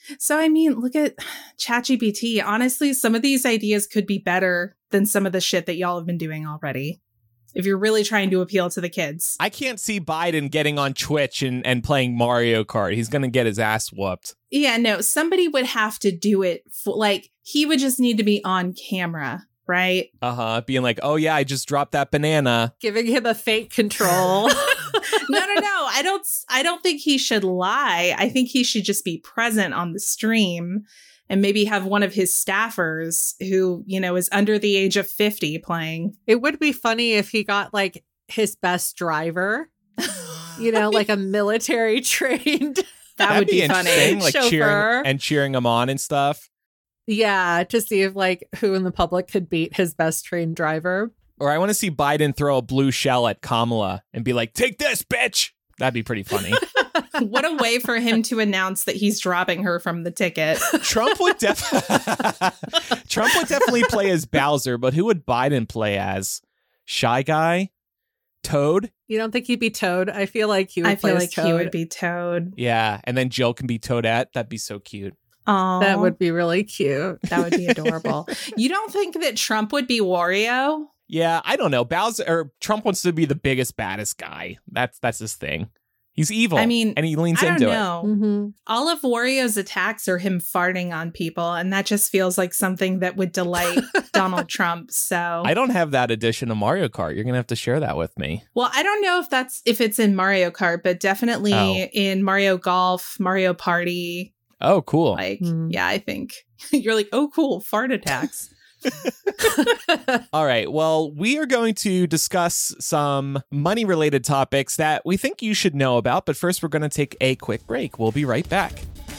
So, I mean, look at ChatGPT. Honestly, some of these ideas could be better than some of the shit that y'all have been doing already. If you're really trying to appeal to the kids. I can't see Biden getting on Twitch and, and playing Mario Kart. He's going to get his ass whooped. Yeah, no, somebody would have to do it. For, like, he would just need to be on camera, right? Uh-huh. Being like, oh, yeah, I just dropped that banana. Giving him a fake control. no, no, no. I don't I don't think he should lie. I think he should just be present on the stream and maybe have one of his staffers who, you know, is under the age of fifty playing. It would be funny if he got like his best driver, you know, like a military trained. That That'd would be, be funny. interesting, like Chauffeur. cheering and cheering him on and stuff. Yeah, to see if like who in the public could beat his best trained driver. Or I want to see Biden throw a blue shell at Kamala and be like, take this, bitch. That'd be pretty funny. What a way for him to announce that he's dropping her from the ticket. Trump would def Trump would definitely play as Bowser, but who would Biden play as? Shy Guy? Toad? You don't think he'd be Toad? I feel like he would I play feel as like Toad. he would be Toad. Yeah, and then Jill can be Toadette. That'd be so cute. Oh, That would be really cute. that would be adorable. You don't think that Trump would be Wario? Yeah, I don't know. Bowser or Trump wants to be the biggest, baddest guy. That's that's his thing. He's evil. I mean, and he leans I don't into know. Mm-hmm. All of Wario's attacks are him farting on people, and that just feels like something that would delight Donald Trump. So it. I don't have that edition of Mario Kart. You're gonna have to share that with me. well, I don't know if that's if it's in Mario Kart, but definitely Oh. in Mario Golf, Mario Party. Oh, cool. Like, Mm. yeah, I think you're like, oh, cool, fart attacks. All right. Well, we are going to discuss some money related topics that we think you should know about. But first, we're going to take a quick break. We'll be right back.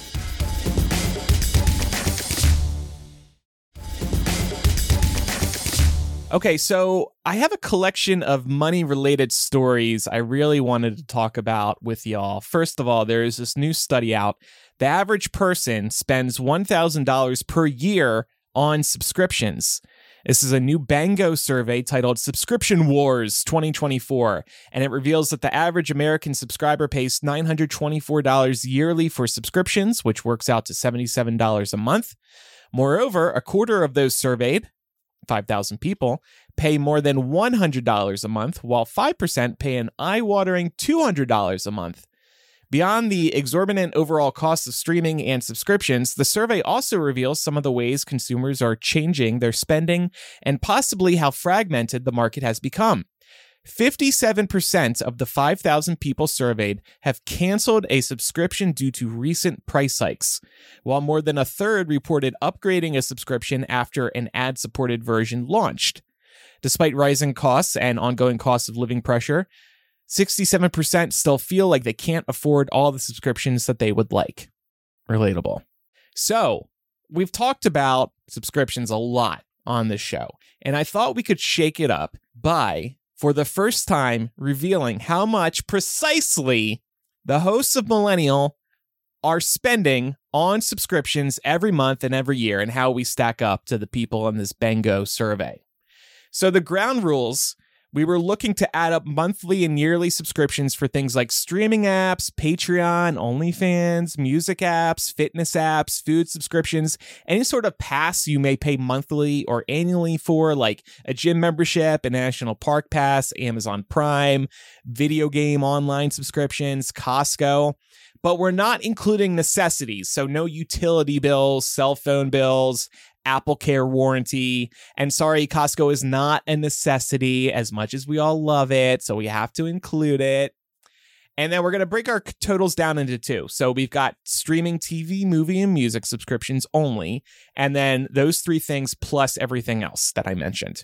Okay, so I have a collection of money related stories I really wanted to talk about with y'all. First of all, there is this new study out. The average person spends one thousand dollars per year on subscriptions. This is a new Bango survey titled Subscription Wars twenty twenty-four, and it reveals that the average American subscriber pays nine hundred twenty-four dollars yearly for subscriptions, which works out to seventy-seven dollars a month. Moreover, a quarter of those surveyed, five thousand people, pay more than one hundred dollars a month, while five percent pay an eye-watering two hundred dollars a month. Beyond the exorbitant overall cost of streaming and subscriptions, the survey also reveals some of the ways consumers are changing their spending and possibly how fragmented the market has become. fifty-seven percent of the five thousand people surveyed have canceled a subscription due to recent price hikes, while more than a third reported upgrading a subscription after an ad-supported version launched. Despite rising costs and ongoing cost of living pressure, sixty-seven percent still feel like they can't afford all the subscriptions that they would like. Relatable. So, we've talked about subscriptions a lot on this show, and I thought we could shake it up by, for the first time, revealing how much precisely the hosts of Millennial are spending on subscriptions every month and every year, and how we stack up to the people in this Bango survey. So the ground rules: we were looking to add up monthly and yearly subscriptions for things like streaming apps, Patreon, OnlyFans, music apps, fitness apps, food subscriptions, any sort of pass you may pay monthly or annually for, like a gym membership, a national park pass, Amazon Prime, video game online subscriptions, Costco. But we're not including necessities, so no utility bills, cell phone bills, Apple Care warranty. And sorry, Costco is not a necessity as much as we all love it, so we have to include it. And then we're going to break our totals down into two. So we've got streaming T V, movie, and music subscriptions only, and then those three things plus everything else that I mentioned.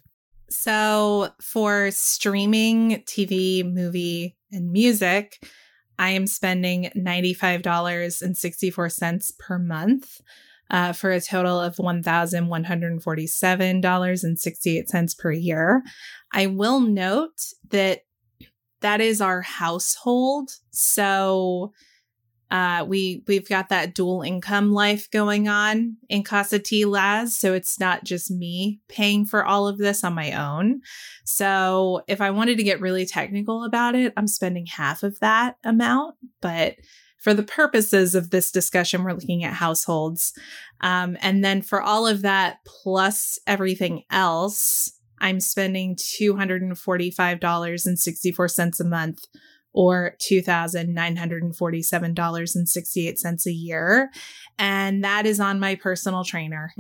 So for streaming T V, movie, and music, I am spending ninety-five dollars and sixty-four cents per month. Uh, for a total of one thousand one hundred forty-seven dollars and sixty-eight cents per year. I will note that that is our household. So uh, we, we've got that dual income life going on in Casa T Laz. So it's not just me paying for all of this on my own. So if I wanted to get really technical about it, I'm spending half of that amount but for the purposes of this discussion, we're looking at households. Um, and then for all of that, plus everything else, I'm spending two hundred forty-five dollars and sixty-four cents a month, or two thousand nine hundred forty-seven dollars and sixty-eight cents a year. And that is on my personal trainer.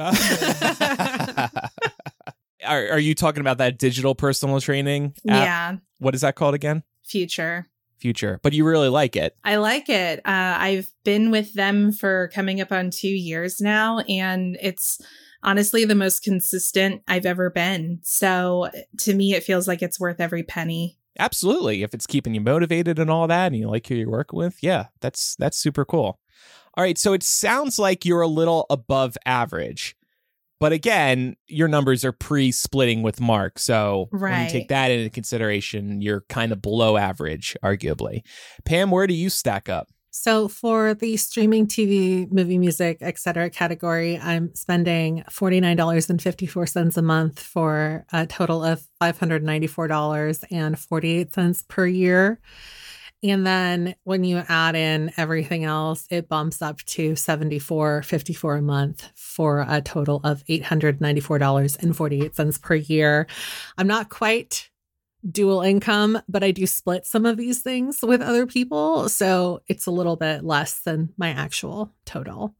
Are, are you talking about that digital personal training app? Yeah. What is that called again? Future. Future. But you really like it. I like it. Uh, I've been with them for coming up on two years now, and it's honestly the most consistent I've ever been. So to me, it feels like it's worth every penny. Absolutely. If it's keeping you motivated and all that, and you like who you're working with, yeah, that's that's super cool. All right. So it sounds like you're a little above average. But again, your numbers are pre-splitting with Mark. So right. when you take that into consideration, you're kind of below average, arguably. Pam, where do you stack up? So for the streaming T V, movie, music, et cetera category, I'm spending forty-nine dollars and fifty-four cents a month for a total of five hundred ninety-four dollars and forty-eight cents per year. And then when you add in everything else, it bumps up to seventy-four dollars and fifty-four cents a month for a total of eight hundred ninety-four dollars and forty-eight cents per year. I'm not quite dual income, but I do split some of these things with other people. So it's a little bit less than my actual total.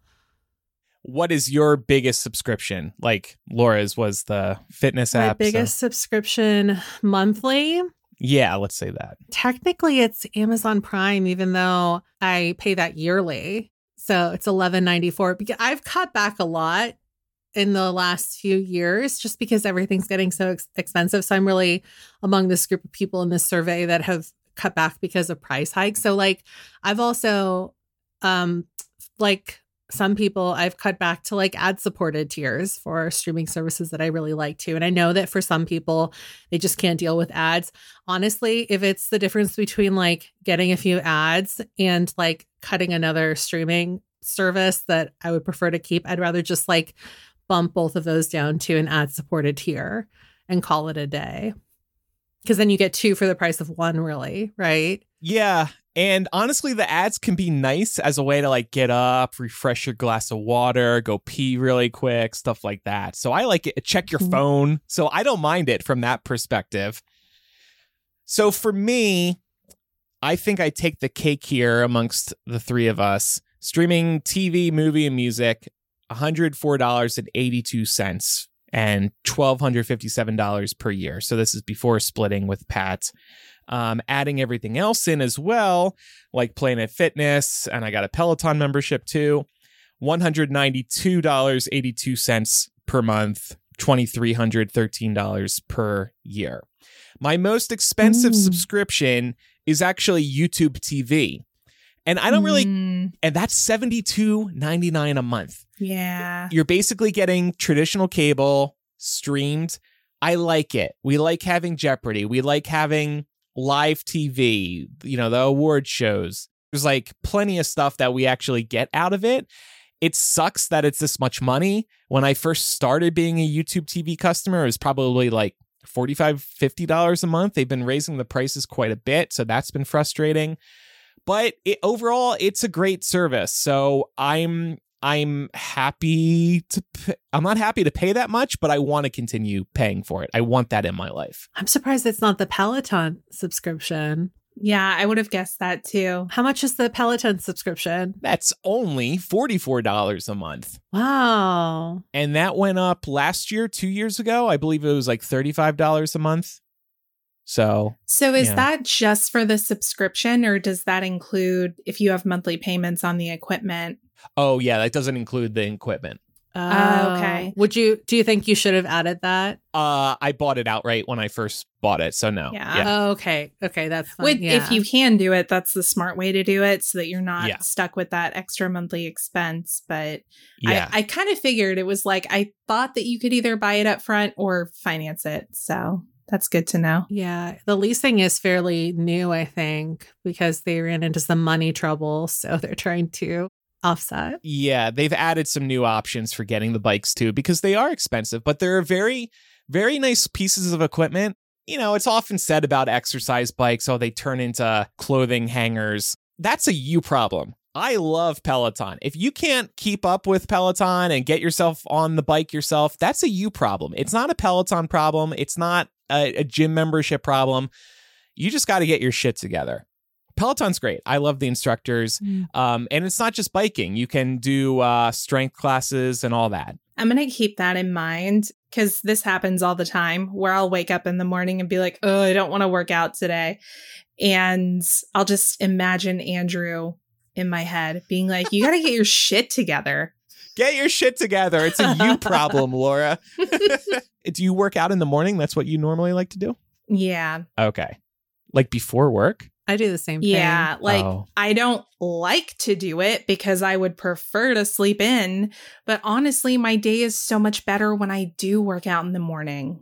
What is your biggest subscription? Like Laura's was the fitness My app. My biggest so. subscription monthly. Yeah, let's say that. Technically, it's Amazon Prime, even though I pay that yearly. So it's eleven ninety-four. Because I've cut back a lot in the last few years just because everything's getting so ex- expensive. So I'm really among this group of people in this survey that have cut back because of price hikes. So like I've also, um, like some people, I've cut back to like ad supported tiers for streaming services that I really like too. And I know that for some people, they just can't deal with ads. Honestly, if it's the difference between like getting a few ads and like cutting another streaming service that I would prefer to keep, I'd rather just like bump both of those down to an ad supported tier and call it a day. Because then you get two for the price of one, really, right? Yeah. And honestly, the ads can be nice as a way to like get up, refresh your glass of water, go pee really quick, stuff like that. So I like it. Check your mm-hmm. phone. So I don't mind it from that perspective. So for me, I think I take the cake here amongst the three of us. Streaming T V, movie, and music, one hundred four dollars and eighty-two cents and one thousand two hundred fifty-seven dollars per year. So this is before splitting with Pat. Um, adding everything else in as well, like Planet Fitness, and I got a Peloton membership too. one hundred ninety-two dollars and eighty-two cents per month, two thousand three hundred thirteen dollars per year. My most expensive mm. subscription is actually YouTube T V. And I don't really, mm. and that's seventy-two ninety-nine a month. Yeah. You're basically getting traditional cable streamed. I like it. We like having Jeopardy. We like having live T V, you know, the award shows. There's like plenty of stuff that we actually get out of it. It sucks that it's this much money. When I first started being a YouTube T V customer, it was probably like forty-five dollars, fifty dollars a month. They've been raising the prices quite a bit, so that's been frustrating. But it, overall, it's a great service. So I'm I'm happy to pay, I'm not happy to pay that much, but I want to continue paying for it. I want that in my life. I'm surprised it's not the Peloton subscription. Yeah, I would have guessed that too. How much is the Peloton subscription? That's only forty-four dollars a month. Wow. And that went up last year, two years ago. I believe it was like thirty-five dollars a month. So, so is yeah. that just for the subscription, or does that include if you have monthly payments on the equipment? Oh, yeah, that doesn't include the equipment. Oh, uh, okay. Would you, do you think you should have added that? Uh, I bought it outright when I first bought it. So no. Yeah. yeah. Oh, okay. Okay. That's fine. With, yeah. If you can do it, that's the smart way to do it so that you're not yeah. stuck with that extra monthly expense. But yeah. I, I kind of figured it was like, I thought that you could either buy it up front or finance it. So that's good to know. Yeah. The leasing is fairly new, I think, because they ran into some money trouble. So they're trying to offset. Yeah, they've added some new options for getting the bikes too, because they are expensive, but they're very, very nice pieces of equipment. You know, it's often said about exercise bikes, oh, they turn into clothing hangers. that's a you problem. I love Peloton. If you can't keep up with Peloton and get yourself on the bike yourself, that's a you problem. It's not a Peloton problem. It's not a, a gym membership problem. You just got to get your shit together. Peloton's great. I love the instructors. Mm. Um, and it's not just biking. You can do uh, strength classes and all that. I'm going to keep that in mind because this happens all the time where I'll wake up in the morning and be like, oh, I don't want to work out today. And I'll just imagine Andrew in my head being like, you got to get your shit together. Get your shit together. It's a you problem, Laura. Do you work out in the morning? That's what you normally like to do? Yeah. Okay. Like before work? I do the same thing. Yeah, like oh. I don't like to do it because I would prefer to sleep in. But honestly, my day is so much better when I do work out in the morning.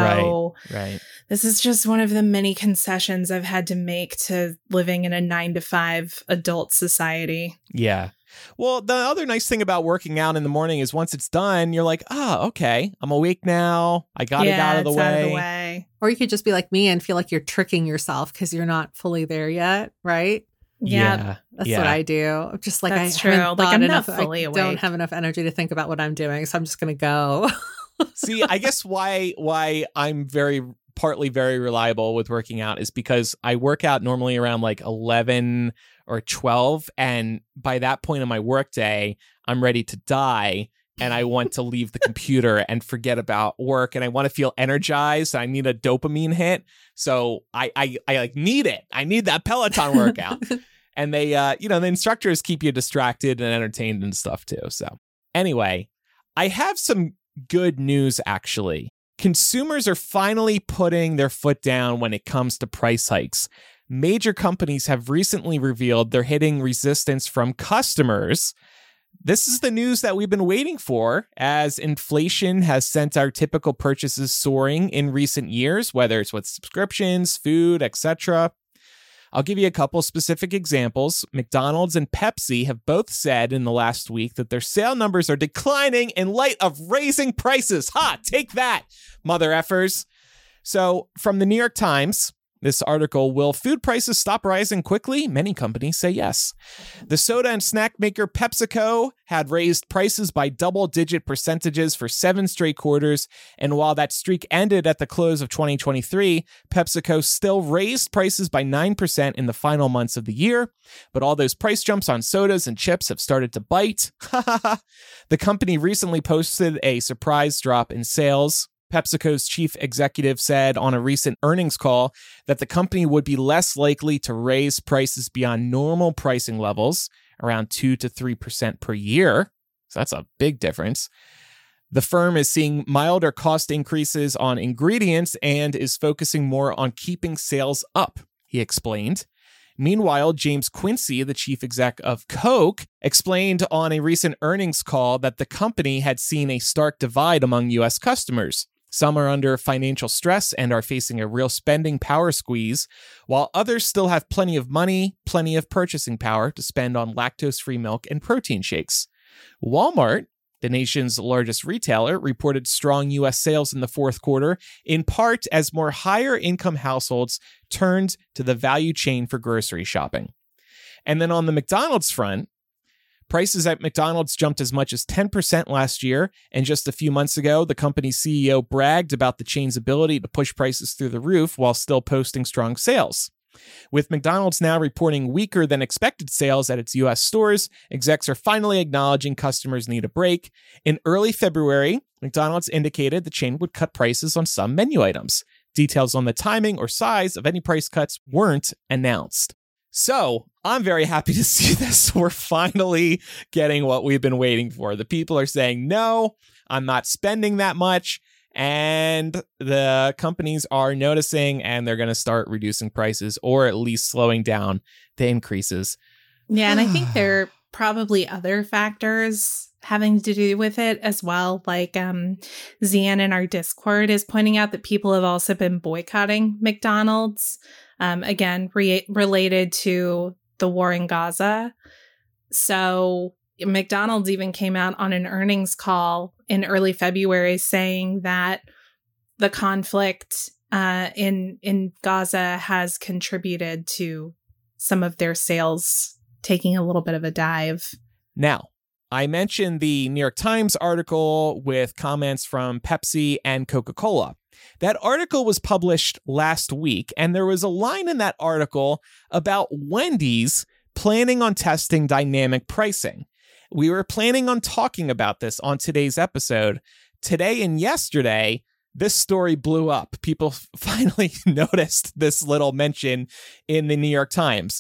So right, right. This is just one of the many concessions I've had to make to living in a nine to five adult society. Yeah. Well, the other nice thing about working out in the morning is once it's done, you're like, oh, okay, I'm awake now. I got yeah, it out of the it's way. out of the way. Or you could just be like me and feel like you're tricking yourself because you're not fully there yet, right? Yeah, yeah that's yeah. what I do. Just like that's I true. haven't Like I'm enough, not fully I awake. don't have enough energy to think about what I'm doing, so I'm just gonna go. See, I guess why why I'm very partly very reliable with working out is because I work out normally around like eleven or twelve, and by that point in my workday, I'm ready to die. And I want to leave the computer and forget about work, and I want to feel energized. I need a dopamine hit, so I, I, I like need it. I need that Peloton workout, and they, uh, you know, the instructors keep you distracted and entertained and stuff too. So anyway, I have some good news actually. Consumers are finally putting their foot down when it comes to price hikes. Major companies have recently revealed they're hitting resistance from customers. This is the news that we've been waiting for, as inflation has sent our typical purchases soaring in recent years, whether it's with subscriptions, food, et cetera. I'll give you a couple specific examples. McDonald's and Pepsi have both said in the last week that their sale numbers are declining in light of raising prices. Ha! Take that, mother effers. So, from the New York Times, this article, will food prices stop rising quickly? Many companies say yes. The soda and snack maker PepsiCo had raised prices by double-digit percentages for seven straight quarters, and while that streak ended at the close of twenty twenty-three, PepsiCo still raised prices by nine percent in the final months of the year. But all those price jumps on sodas and chips have started to bite. The company recently posted a surprise drop in sales. PepsiCo's chief executive said on a recent earnings call that the company would be less likely to raise prices beyond normal pricing levels, around two to three percent per year. So that's a big difference. The firm is seeing milder cost increases on ingredients and is focusing more on keeping sales up, he explained. Meanwhile, James Quincey, the chief exec of Coke, explained on a recent earnings call that the company had seen a stark divide among U S customers. Some are under financial stress and are facing a real spending power squeeze, while others still have plenty of money, plenty of purchasing power to spend on lactose-free milk and protein shakes. Walmart, the nation's largest retailer, reported strong U S sales in the fourth quarter, in part as more higher-income households turned to the value chain for grocery shopping. And then on the McDonald's front, prices at McDonald's jumped as much as ten percent last year, and just a few months ago, the company's C E O bragged about the chain's ability to push prices through the roof while still posting strong sales. With McDonald's now reporting weaker than expected sales at its U S stores, execs are finally acknowledging customers need a break. In early February, McDonald's indicated the chain would cut prices on some menu items. Details on the timing or size of any price cuts weren't announced. So, I'm very happy to see this. We're finally getting what we've been waiting for. The people are saying, no, I'm not spending that much. And the companies are noticing, and they're going to start reducing prices or at least slowing down the increases. Yeah, and I think there are probably other factors having to do with it as well. Like um, Zian in our Discord is pointing out that people have also been boycotting McDonald's. Um, again, re- related to the war in Gaza. So McDonald's even came out on an earnings call in early February saying that the conflict uh, in in Gaza has contributed to some of their sales taking a little bit of a dive. Now, I mentioned the New York Times article with comments from Pepsi and Coca-Cola. That article was published last week, and there was a line in that article about Wendy's planning on testing dynamic pricing. We were planning on talking about this on today's episode. Today and yesterday, this story blew up. People finally noticed this little mention in the New York Times.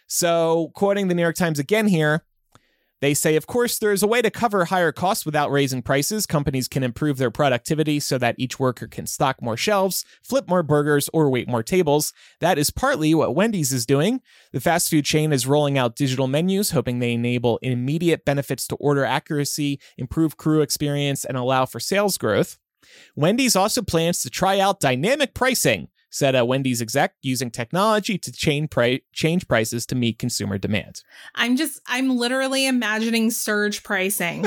So, quoting the New York Times again here, they say, of course, there is a way to cover higher costs without raising prices. Companies can improve their productivity so that each worker can stock more shelves, flip more burgers, or wait more tables. That is partly what Wendy's is doing. The fast food chain is rolling out digital menus, hoping they enable immediate benefits to order accuracy, improve crew experience, and allow for sales growth. Wendy's also plans to try out dynamic pricing, said a Wendy's exec, using technology to change, pri- change prices to meet consumer demand. I'm just, I'm literally imagining surge pricing.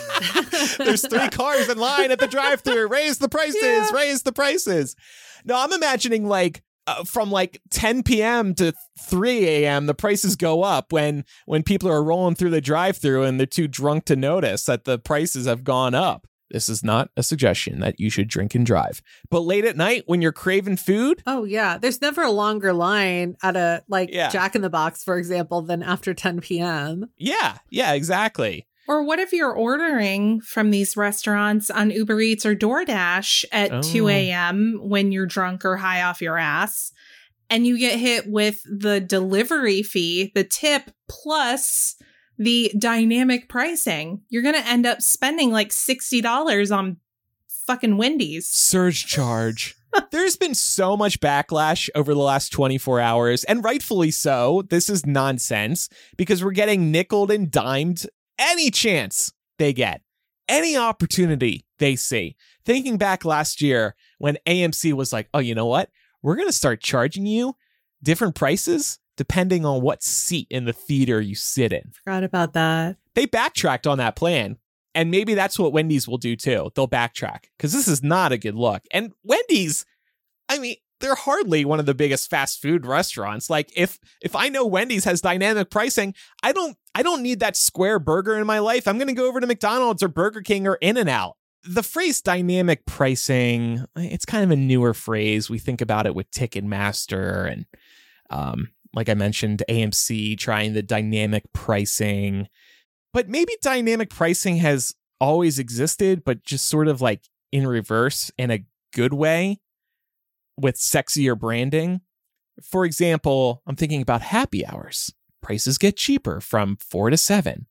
There's three cars in line at the drive-thru. Raise the prices, yeah. raise the prices. No, I'm imagining like uh, from like ten p.m. to three a.m. the prices go up when when people are rolling through the drive-thru and they're too drunk to notice that the prices have gone up. This is not a suggestion that you should drink and drive. But late at night when you're craving food. Oh, yeah. There's never a longer line at a like yeah. Jack in the Box, for example, than after ten p.m. Yeah. Yeah, exactly. Or what if you're ordering from these restaurants on Uber Eats or DoorDash at oh. two a.m. when you're drunk or high off your ass and you get hit with the delivery fee, the tip plus the dynamic pricing? You're going to end up spending like sixty dollars on fucking Wendy's. Surge charge. There's been so much backlash over the last twenty-four hours, and rightfully so. This is nonsense because we're getting nickeled and dimed any chance they get, any opportunity they see. Thinking back last year when A M C was like, oh, you know what? We're going to start charging you different prices depending on what seat in the theater you sit in. Forgot about that. They backtracked on that plan. And maybe that's what Wendy's will do too. They'll backtrack because this is not a good look. And Wendy's, I mean, they're hardly one of the biggest fast food restaurants. Like if if I know Wendy's has dynamic pricing, I don't I don't need that square burger in my life. I'm going to go over to McDonald's or Burger King or In-N-Out. The phrase dynamic pricing, it's kind of a newer phrase. We think about it with Ticketmaster and um like I mentioned, A M C trying the dynamic pricing. But maybe dynamic pricing has always existed, but just sort of like in reverse in a good way with sexier branding. For example, I'm thinking about happy hours. Prices get cheaper from four to seven.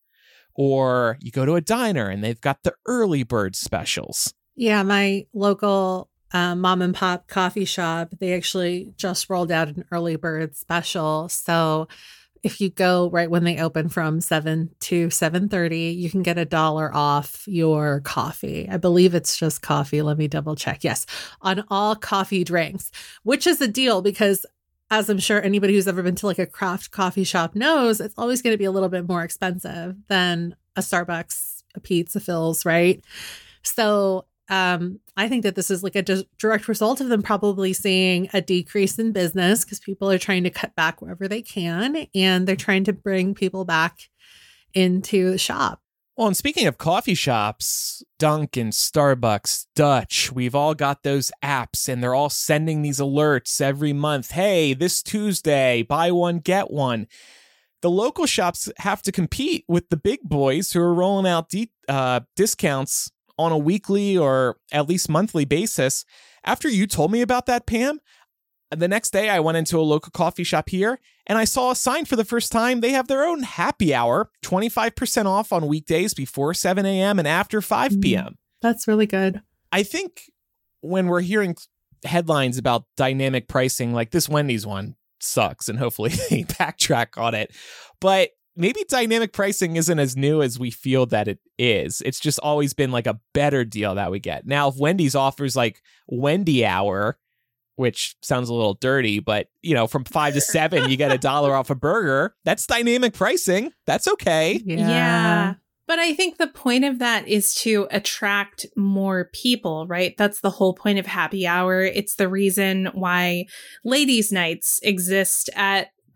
Or you go to a diner and they've got the early bird specials. Yeah, my local Uh, mom and pop coffee shop, they actually just rolled out an early bird special. So if you go right when they open from seven to seven thirty, you can get a dollar off your coffee. I believe it's just coffee. Let me double check. Yes, on all coffee drinks, which is a deal because as I'm sure anybody who's ever been to like a craft coffee shop knows, it's always going to be a little bit more expensive than a Starbucks, a Pizza Phil's, right? So Um, I think that this is like a d- direct result of them probably seeing a decrease in business because people are trying to cut back wherever they can and they're trying to bring people back into the shop. Well, and speaking of coffee shops, Dunkin', Starbucks, Dutch, we've all got those apps and they're all sending these alerts every month. Hey, this Tuesday, buy one, get one. The local shops have to compete with the big boys who are rolling out de- uh, discounts on a weekly or at least monthly basis. After you told me about that, Pam, the next day I went into a local coffee shop here and I saw a sign for the first time. They have their own happy hour, twenty-five percent off on weekdays before seven a.m. and after five p.m. That's really good. I think when we're hearing headlines about dynamic pricing, like this Wendy's one sucks and hopefully they backtrack on it. But maybe dynamic pricing isn't as new as we feel that it is. It's just always been like a better deal that we get. Now, if Wendy's offers like Wendy hour, which sounds a little dirty, but you know, from five to seven, you get a dollar off a burger. That's dynamic pricing. That's okay. Yeah. yeah. But I think the point of that is to attract more people, right? That's the whole point of happy hour. It's the reason why ladies' nights exist at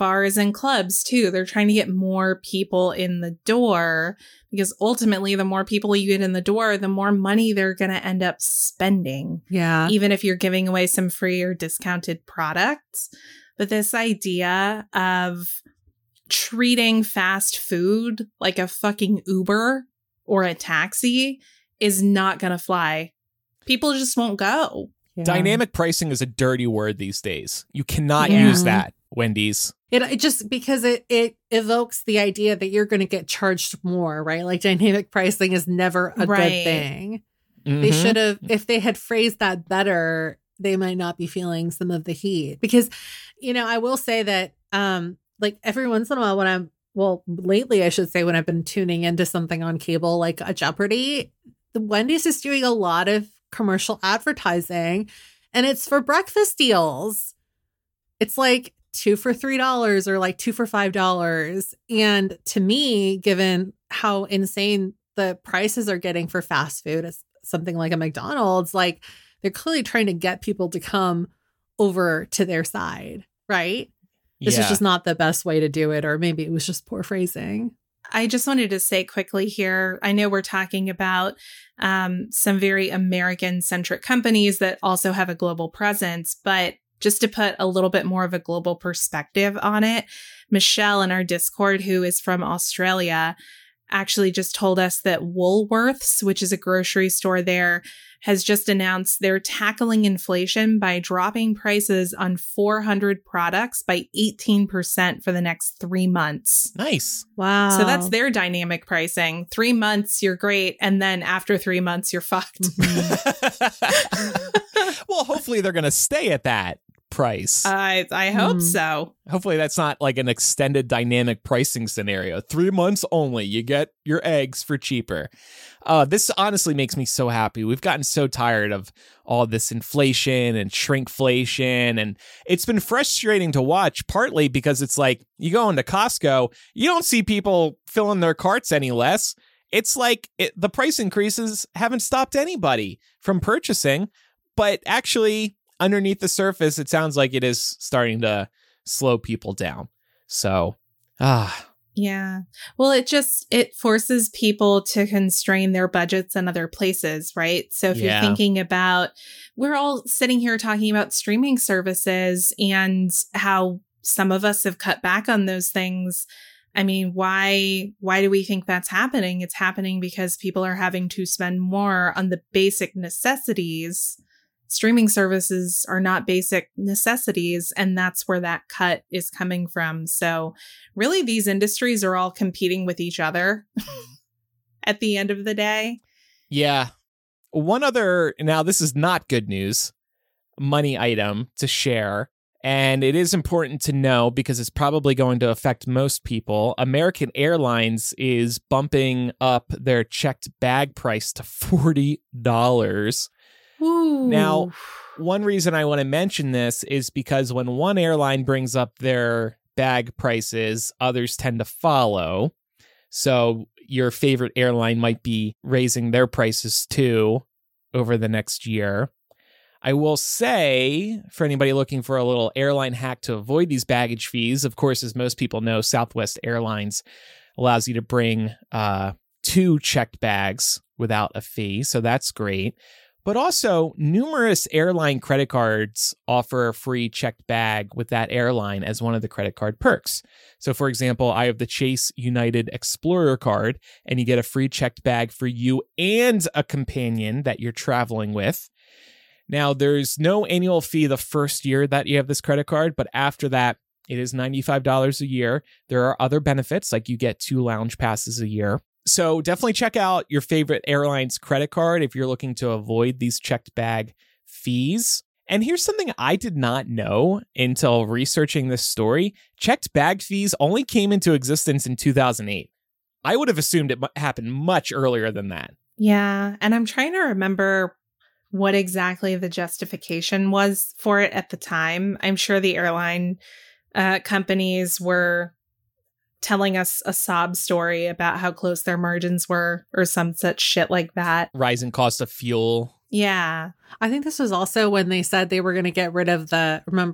bars and clubs too. They're trying to get more people in the door because ultimately the more people you get in the door, the more money they're going to end up spending. Yeah. Even if you're giving away some free or discounted products. But this idea of treating fast food like a fucking Uber or a taxi is not going to fly. People just won't go. Yeah. Dynamic pricing is a dirty word these days. You cannot Yeah. use that, Wendy's. It, it just because it, it evokes the idea that you're going to get charged more, right? Like dynamic pricing is never a Right. good thing. Mhm. They should have, if they had phrased that better, they might not be feeling some of the heat. Because, you know, I will say that, um, like every once in a while when I'm, well, lately, I should say, when I've been tuning into something on cable, like a Jeopardy, the Wendy's is doing a lot of commercial advertising, and it's for breakfast deals. It's like two for three dollars or like two for five dollars. And to me, given how insane the prices are getting for fast food, it's something like a McDonald's, like they're clearly trying to get people to come over to their side, right? This Yeah. is just not the best way to do it, or maybe it was just poor phrasing. I just wanted to say quickly here, I know we're talking about um, some very American-centric companies that also have a global presence, but just to put a little bit more of a global perspective on it, Michelle in our Discord, who is from Australia, actually just told us that Woolworths, which is a grocery store there, has just announced they're tackling inflation by dropping prices on four hundred products by eighteen percent for the next three months. Nice. Wow. So that's their dynamic pricing. Three months, you're great. And then after three months, you're fucked. Well, hopefully they're going to stay at that price. I I hope Hmm. so. Hopefully that's not like an extended dynamic pricing scenario. Three months only. You get your eggs for cheaper. Uh, this honestly makes me so happy. We've gotten so tired of all this inflation and shrinkflation. And it's been frustrating to watch, partly because it's like you go into Costco, you don't see people filling their carts any less. It's like it, the price increases haven't stopped anybody from purchasing. But actually, underneath the surface, it sounds like it is starting to slow people down. So, ah, Yeah. Well, it just, it forces people to constrain their budgets in other places, right? So if Yeah. you're thinking about, we're all sitting here talking about streaming services and how some of us have cut back on those things. I mean, why, why do we think that's happening? It's happening because people are having to spend more on the basic necessities. Streaming services are not basic necessities, and that's where that cut is coming from. So really, these industries are all competing with each other at the end of the day. yeah. One other, now this is not good news, money item to share. And it is important to know because it's probably going to affect most people. American Airlines is bumping up their checked bag price to forty dollars. Ooh. Now, one reason I want to mention this is because when one airline brings up their bag prices, others tend to follow. So your favorite airline might be raising their prices too over the next year. I will say, for anybody looking for a little airline hack to avoid these baggage fees, of course, as most people know, Southwest Airlines allows you to bring uh, two checked bags without a fee. So that's great. But also, numerous airline credit cards offer a free checked bag with that airline as one of the credit card perks. So, for example, I have the Chase United Explorer card, and you get a free checked bag for you and a companion that you're traveling with. Now, there's no annual fee the first year that you have this credit card, but after that, it is ninety-five dollars a year. There are other benefits, like you get two lounge passes a year. So definitely check out your favorite airline's credit card if you're looking to avoid these checked bag fees. And here's something I did not know until researching this story. Checked bag fees only came into existence in two thousand eight. I would have assumed it happened much earlier than that. Yeah. And I'm trying to remember what exactly the justification was for it at the time. I'm sure the airline uh, companies were telling us a sob story about how close their margins were or some such shit like that. Rising cost of fuel. Yeah. I think this was also when they said they were going to get rid of the, remember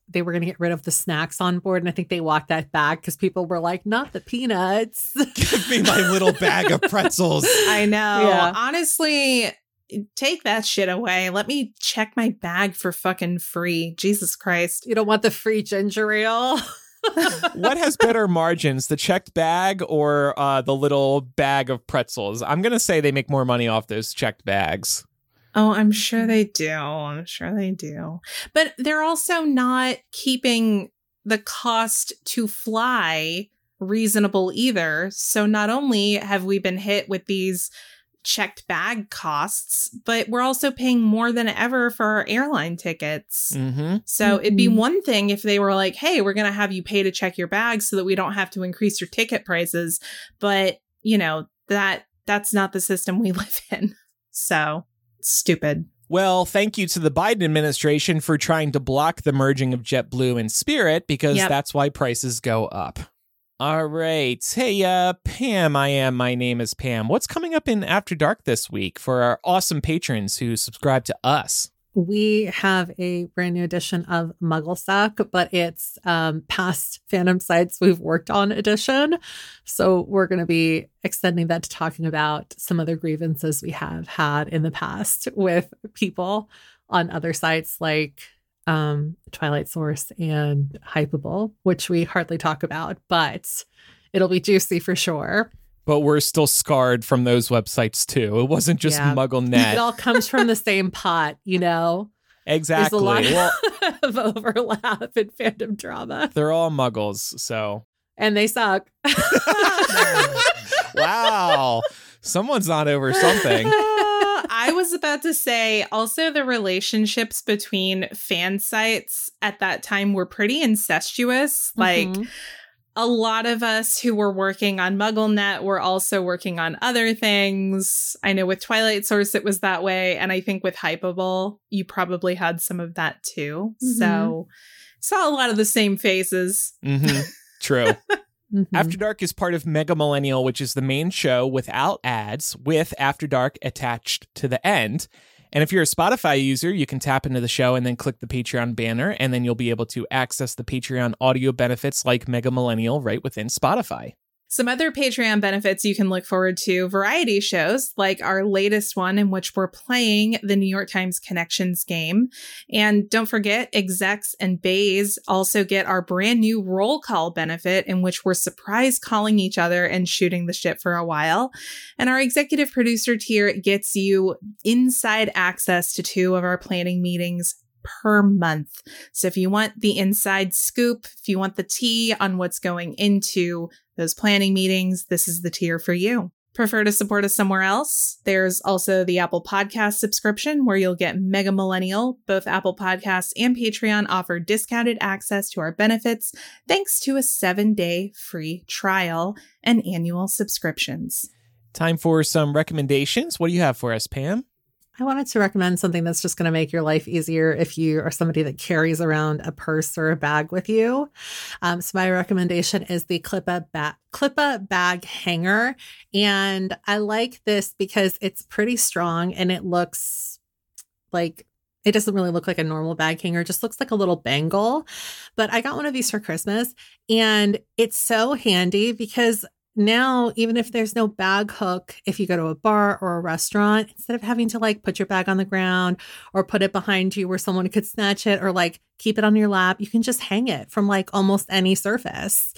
they were going to get rid of the snacks on board. And I think they walked that back because people were like, not the peanuts. Give me my little bag of pretzels. I know. Yeah. Honestly, take that shit away. Let me check my bag for fucking free. Jesus Christ. You don't want the free ginger ale. What has better margins, the checked bag or uh, the little bag of pretzels? I'm going to say they make more money off those checked bags. Oh, I'm sure they do. I'm sure they do. But they're also not keeping the cost to fly reasonable either. So not only have we been hit with these checked bag costs, but we're also paying more than ever for our airline tickets. Mm-hmm. So Mm-hmm. it'd be one thing if they were like, hey, we're going to have you pay to check your bag so that we don't have to increase your ticket prices. But, you know, that that's not the system we live in. So stupid. Well, thank you to the Biden administration for trying to block the merging of JetBlue and Spirit, because Yep. that's why prices go up. All right. Hey, uh, Pam, I am. My name is Pam. What's coming up in After Dark this week for our awesome patrons who subscribe to us? We have a brand new edition of Mugglesuck, but it's um, past Fandom Sites We've Worked On edition. So we're going to be extending that to talking about some other grievances we have had in the past with people on other sites like um, Twilight Source and Hypable, which we hardly talk about, but it'll be juicy for sure. But we're still scarred from those websites, too. It wasn't just Yeah. MuggleNet. It all comes from the same pot, you know? Exactly. There's a lot Well, of overlap in fandom drama. they're all Muggles, so. And they suck. Wow. Someone's not over something. I was about to say also the relationships between fan sites at that time were pretty incestuous. Like Mhm. a lot of us who were working on MuggleNet were also working on other things. I know with Twilight Source it was that way, and I think with Hypable you probably had some of that too. Mhm. So saw a lot of the same faces. Mm-hmm. True. Mhm. After Dark is part of Mega Millennial, which is the main show without ads, with After Dark attached to the end. And if you're a Spotify user, you can tap into the show and then click the Patreon banner, and then you'll be able to access the Patreon audio benefits like Mega Millennial right within Spotify. Some other Patreon benefits you can look forward to: variety shows like our latest one in which we're playing the New York Times Connections game. And don't forget, execs and bays also get our brand new roll call benefit in which we're surprise calling each other and shooting the shit for a while. And our executive producer tier gets you inside access to two of our planning meetings per month. So if you want the inside scoop, if you want the tea on what's going into those planning meetings, this is the tier for you. Prefer to support us somewhere else? There's also the Apple Podcast subscription where you'll get Mega Millennial. Both Apple Podcasts and Patreon offer discounted access to our benefits thanks to a seven-day free trial and annual subscriptions. Time for some recommendations. What do you have for us, Pam? I wanted to recommend something that's just going to make your life easier if you are somebody that carries around a purse or a bag with you. Um, so my recommendation is the Clippa bag, Clippa bag hanger. And I like this because it's pretty strong and it looks like, it doesn't really look like a normal bag hanger. It just looks like a little bangle. But I got one of these for Christmas and it's so handy because now, even if there's no bag hook, if you go to a bar or a restaurant, instead of having to like put your bag on the ground or put it behind you where someone could snatch it or like keep it on your lap, you can just hang it from like almost any surface.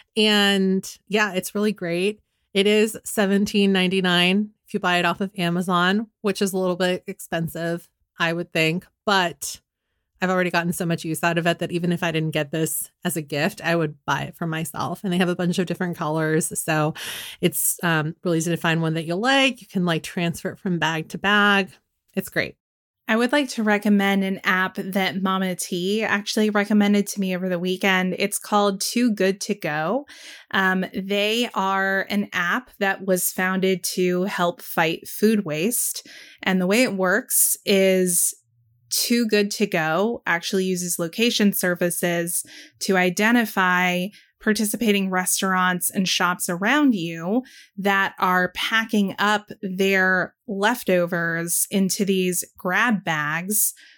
And yeah, it's really great. It is seventeen ninety-nine if you buy it off of Amazon, which is a little bit expensive, I would think, but I've already gotten so much use out of it that even if I didn't get this as a gift, I would buy it for myself. And they have a bunch of different colors. So it's um, really easy to find one that you'll like. You can like transfer it from bag to bag. It's great. I would like to recommend an app that Mama T actually recommended to me over the weekend. It's called Too Good To Go. Um, they are an app that was founded to help fight food waste. And the way it works is Too Good To Go actually uses location services to identify participating restaurants and shops around you that are packing up their leftovers into these grab bags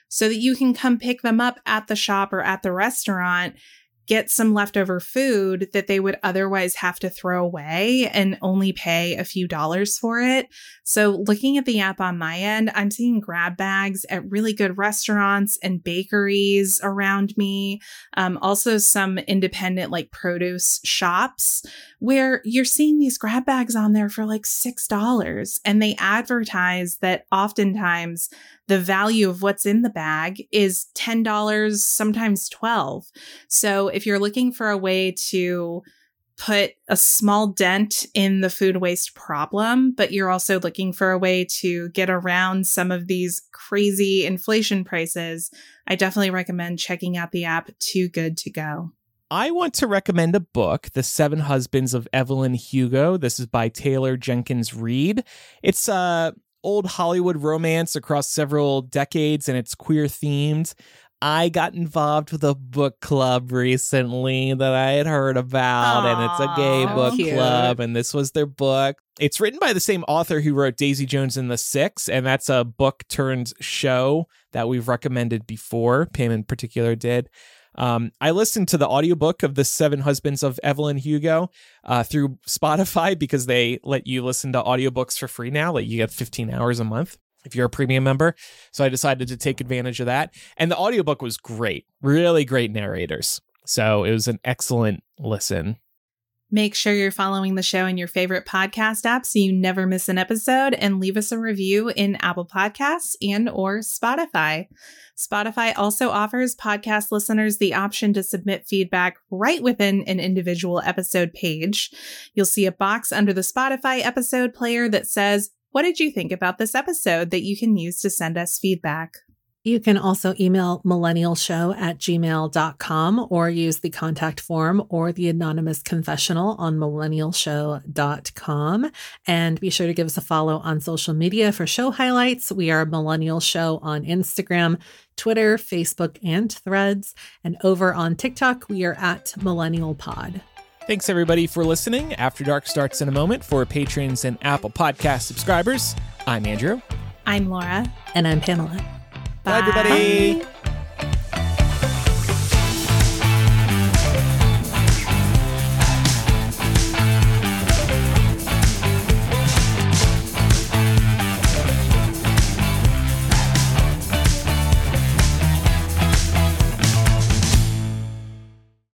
so that you can come pick them up at the shop or at the restaurant, get some leftover food that they would otherwise have to throw away and only pay a few dollars for it. So looking at the app on my end, I'm seeing grab bags at really good restaurants and bakeries around me. Um, also some independent like produce shops where you're seeing these grab bags on there for like six dollars. And they advertise that oftentimes the value of what's in the bag is ten dollars, sometimes twelve dollars. So if you're looking for a way to put a small dent in the food waste problem, but you're also looking for a way to get around some of these crazy inflation prices, I definitely recommend checking out the app Too Good To Go. I want to recommend a book, The Seven Husbands of Evelyn Hugo. This is by Taylor Jenkins Reid. It's a old Hollywood romance across several decades, and it's queer themed. I got involved with a book club recently that I had heard about, Aww, and it's a gay book cute. club, and this was their book. It's written by the same author who wrote Daisy Jones and the Six, and that's a book turned show that we've recommended before. Pam in particular did. Um, I listened to the audiobook of The Seven Husbands of Evelyn Hugo uh, through Spotify because they let you listen to audiobooks for free now. Like you get fifteen hours a month if you're a premium member. So I decided to take advantage of that. And the audiobook was great. Really great narrators. So it was an excellent listen. Make sure you're following the show in your favorite podcast app so you never miss an episode, and leave us a review in Apple Podcasts and or Spotify. Spotify also offers podcast listeners the option to submit feedback right within an individual episode page. You'll see a box under the Spotify episode player that says, "What did you think about this episode?" that you can use to send us feedback. You can also email millennialshow at gmail dot com or use the contact form or the anonymous confessional on millennialshow dot com. And be sure to give us a follow on social media for show highlights. We are Millennial Show on Instagram, Twitter, Facebook, and Threads. And over on TikTok, we are at Millennial Pod. Thanks, everybody, for listening. After Dark starts in a moment for patrons and Apple Podcast subscribers. I'm Andrew. I'm Laura. And I'm Pamela. Bye, everybody. Bye.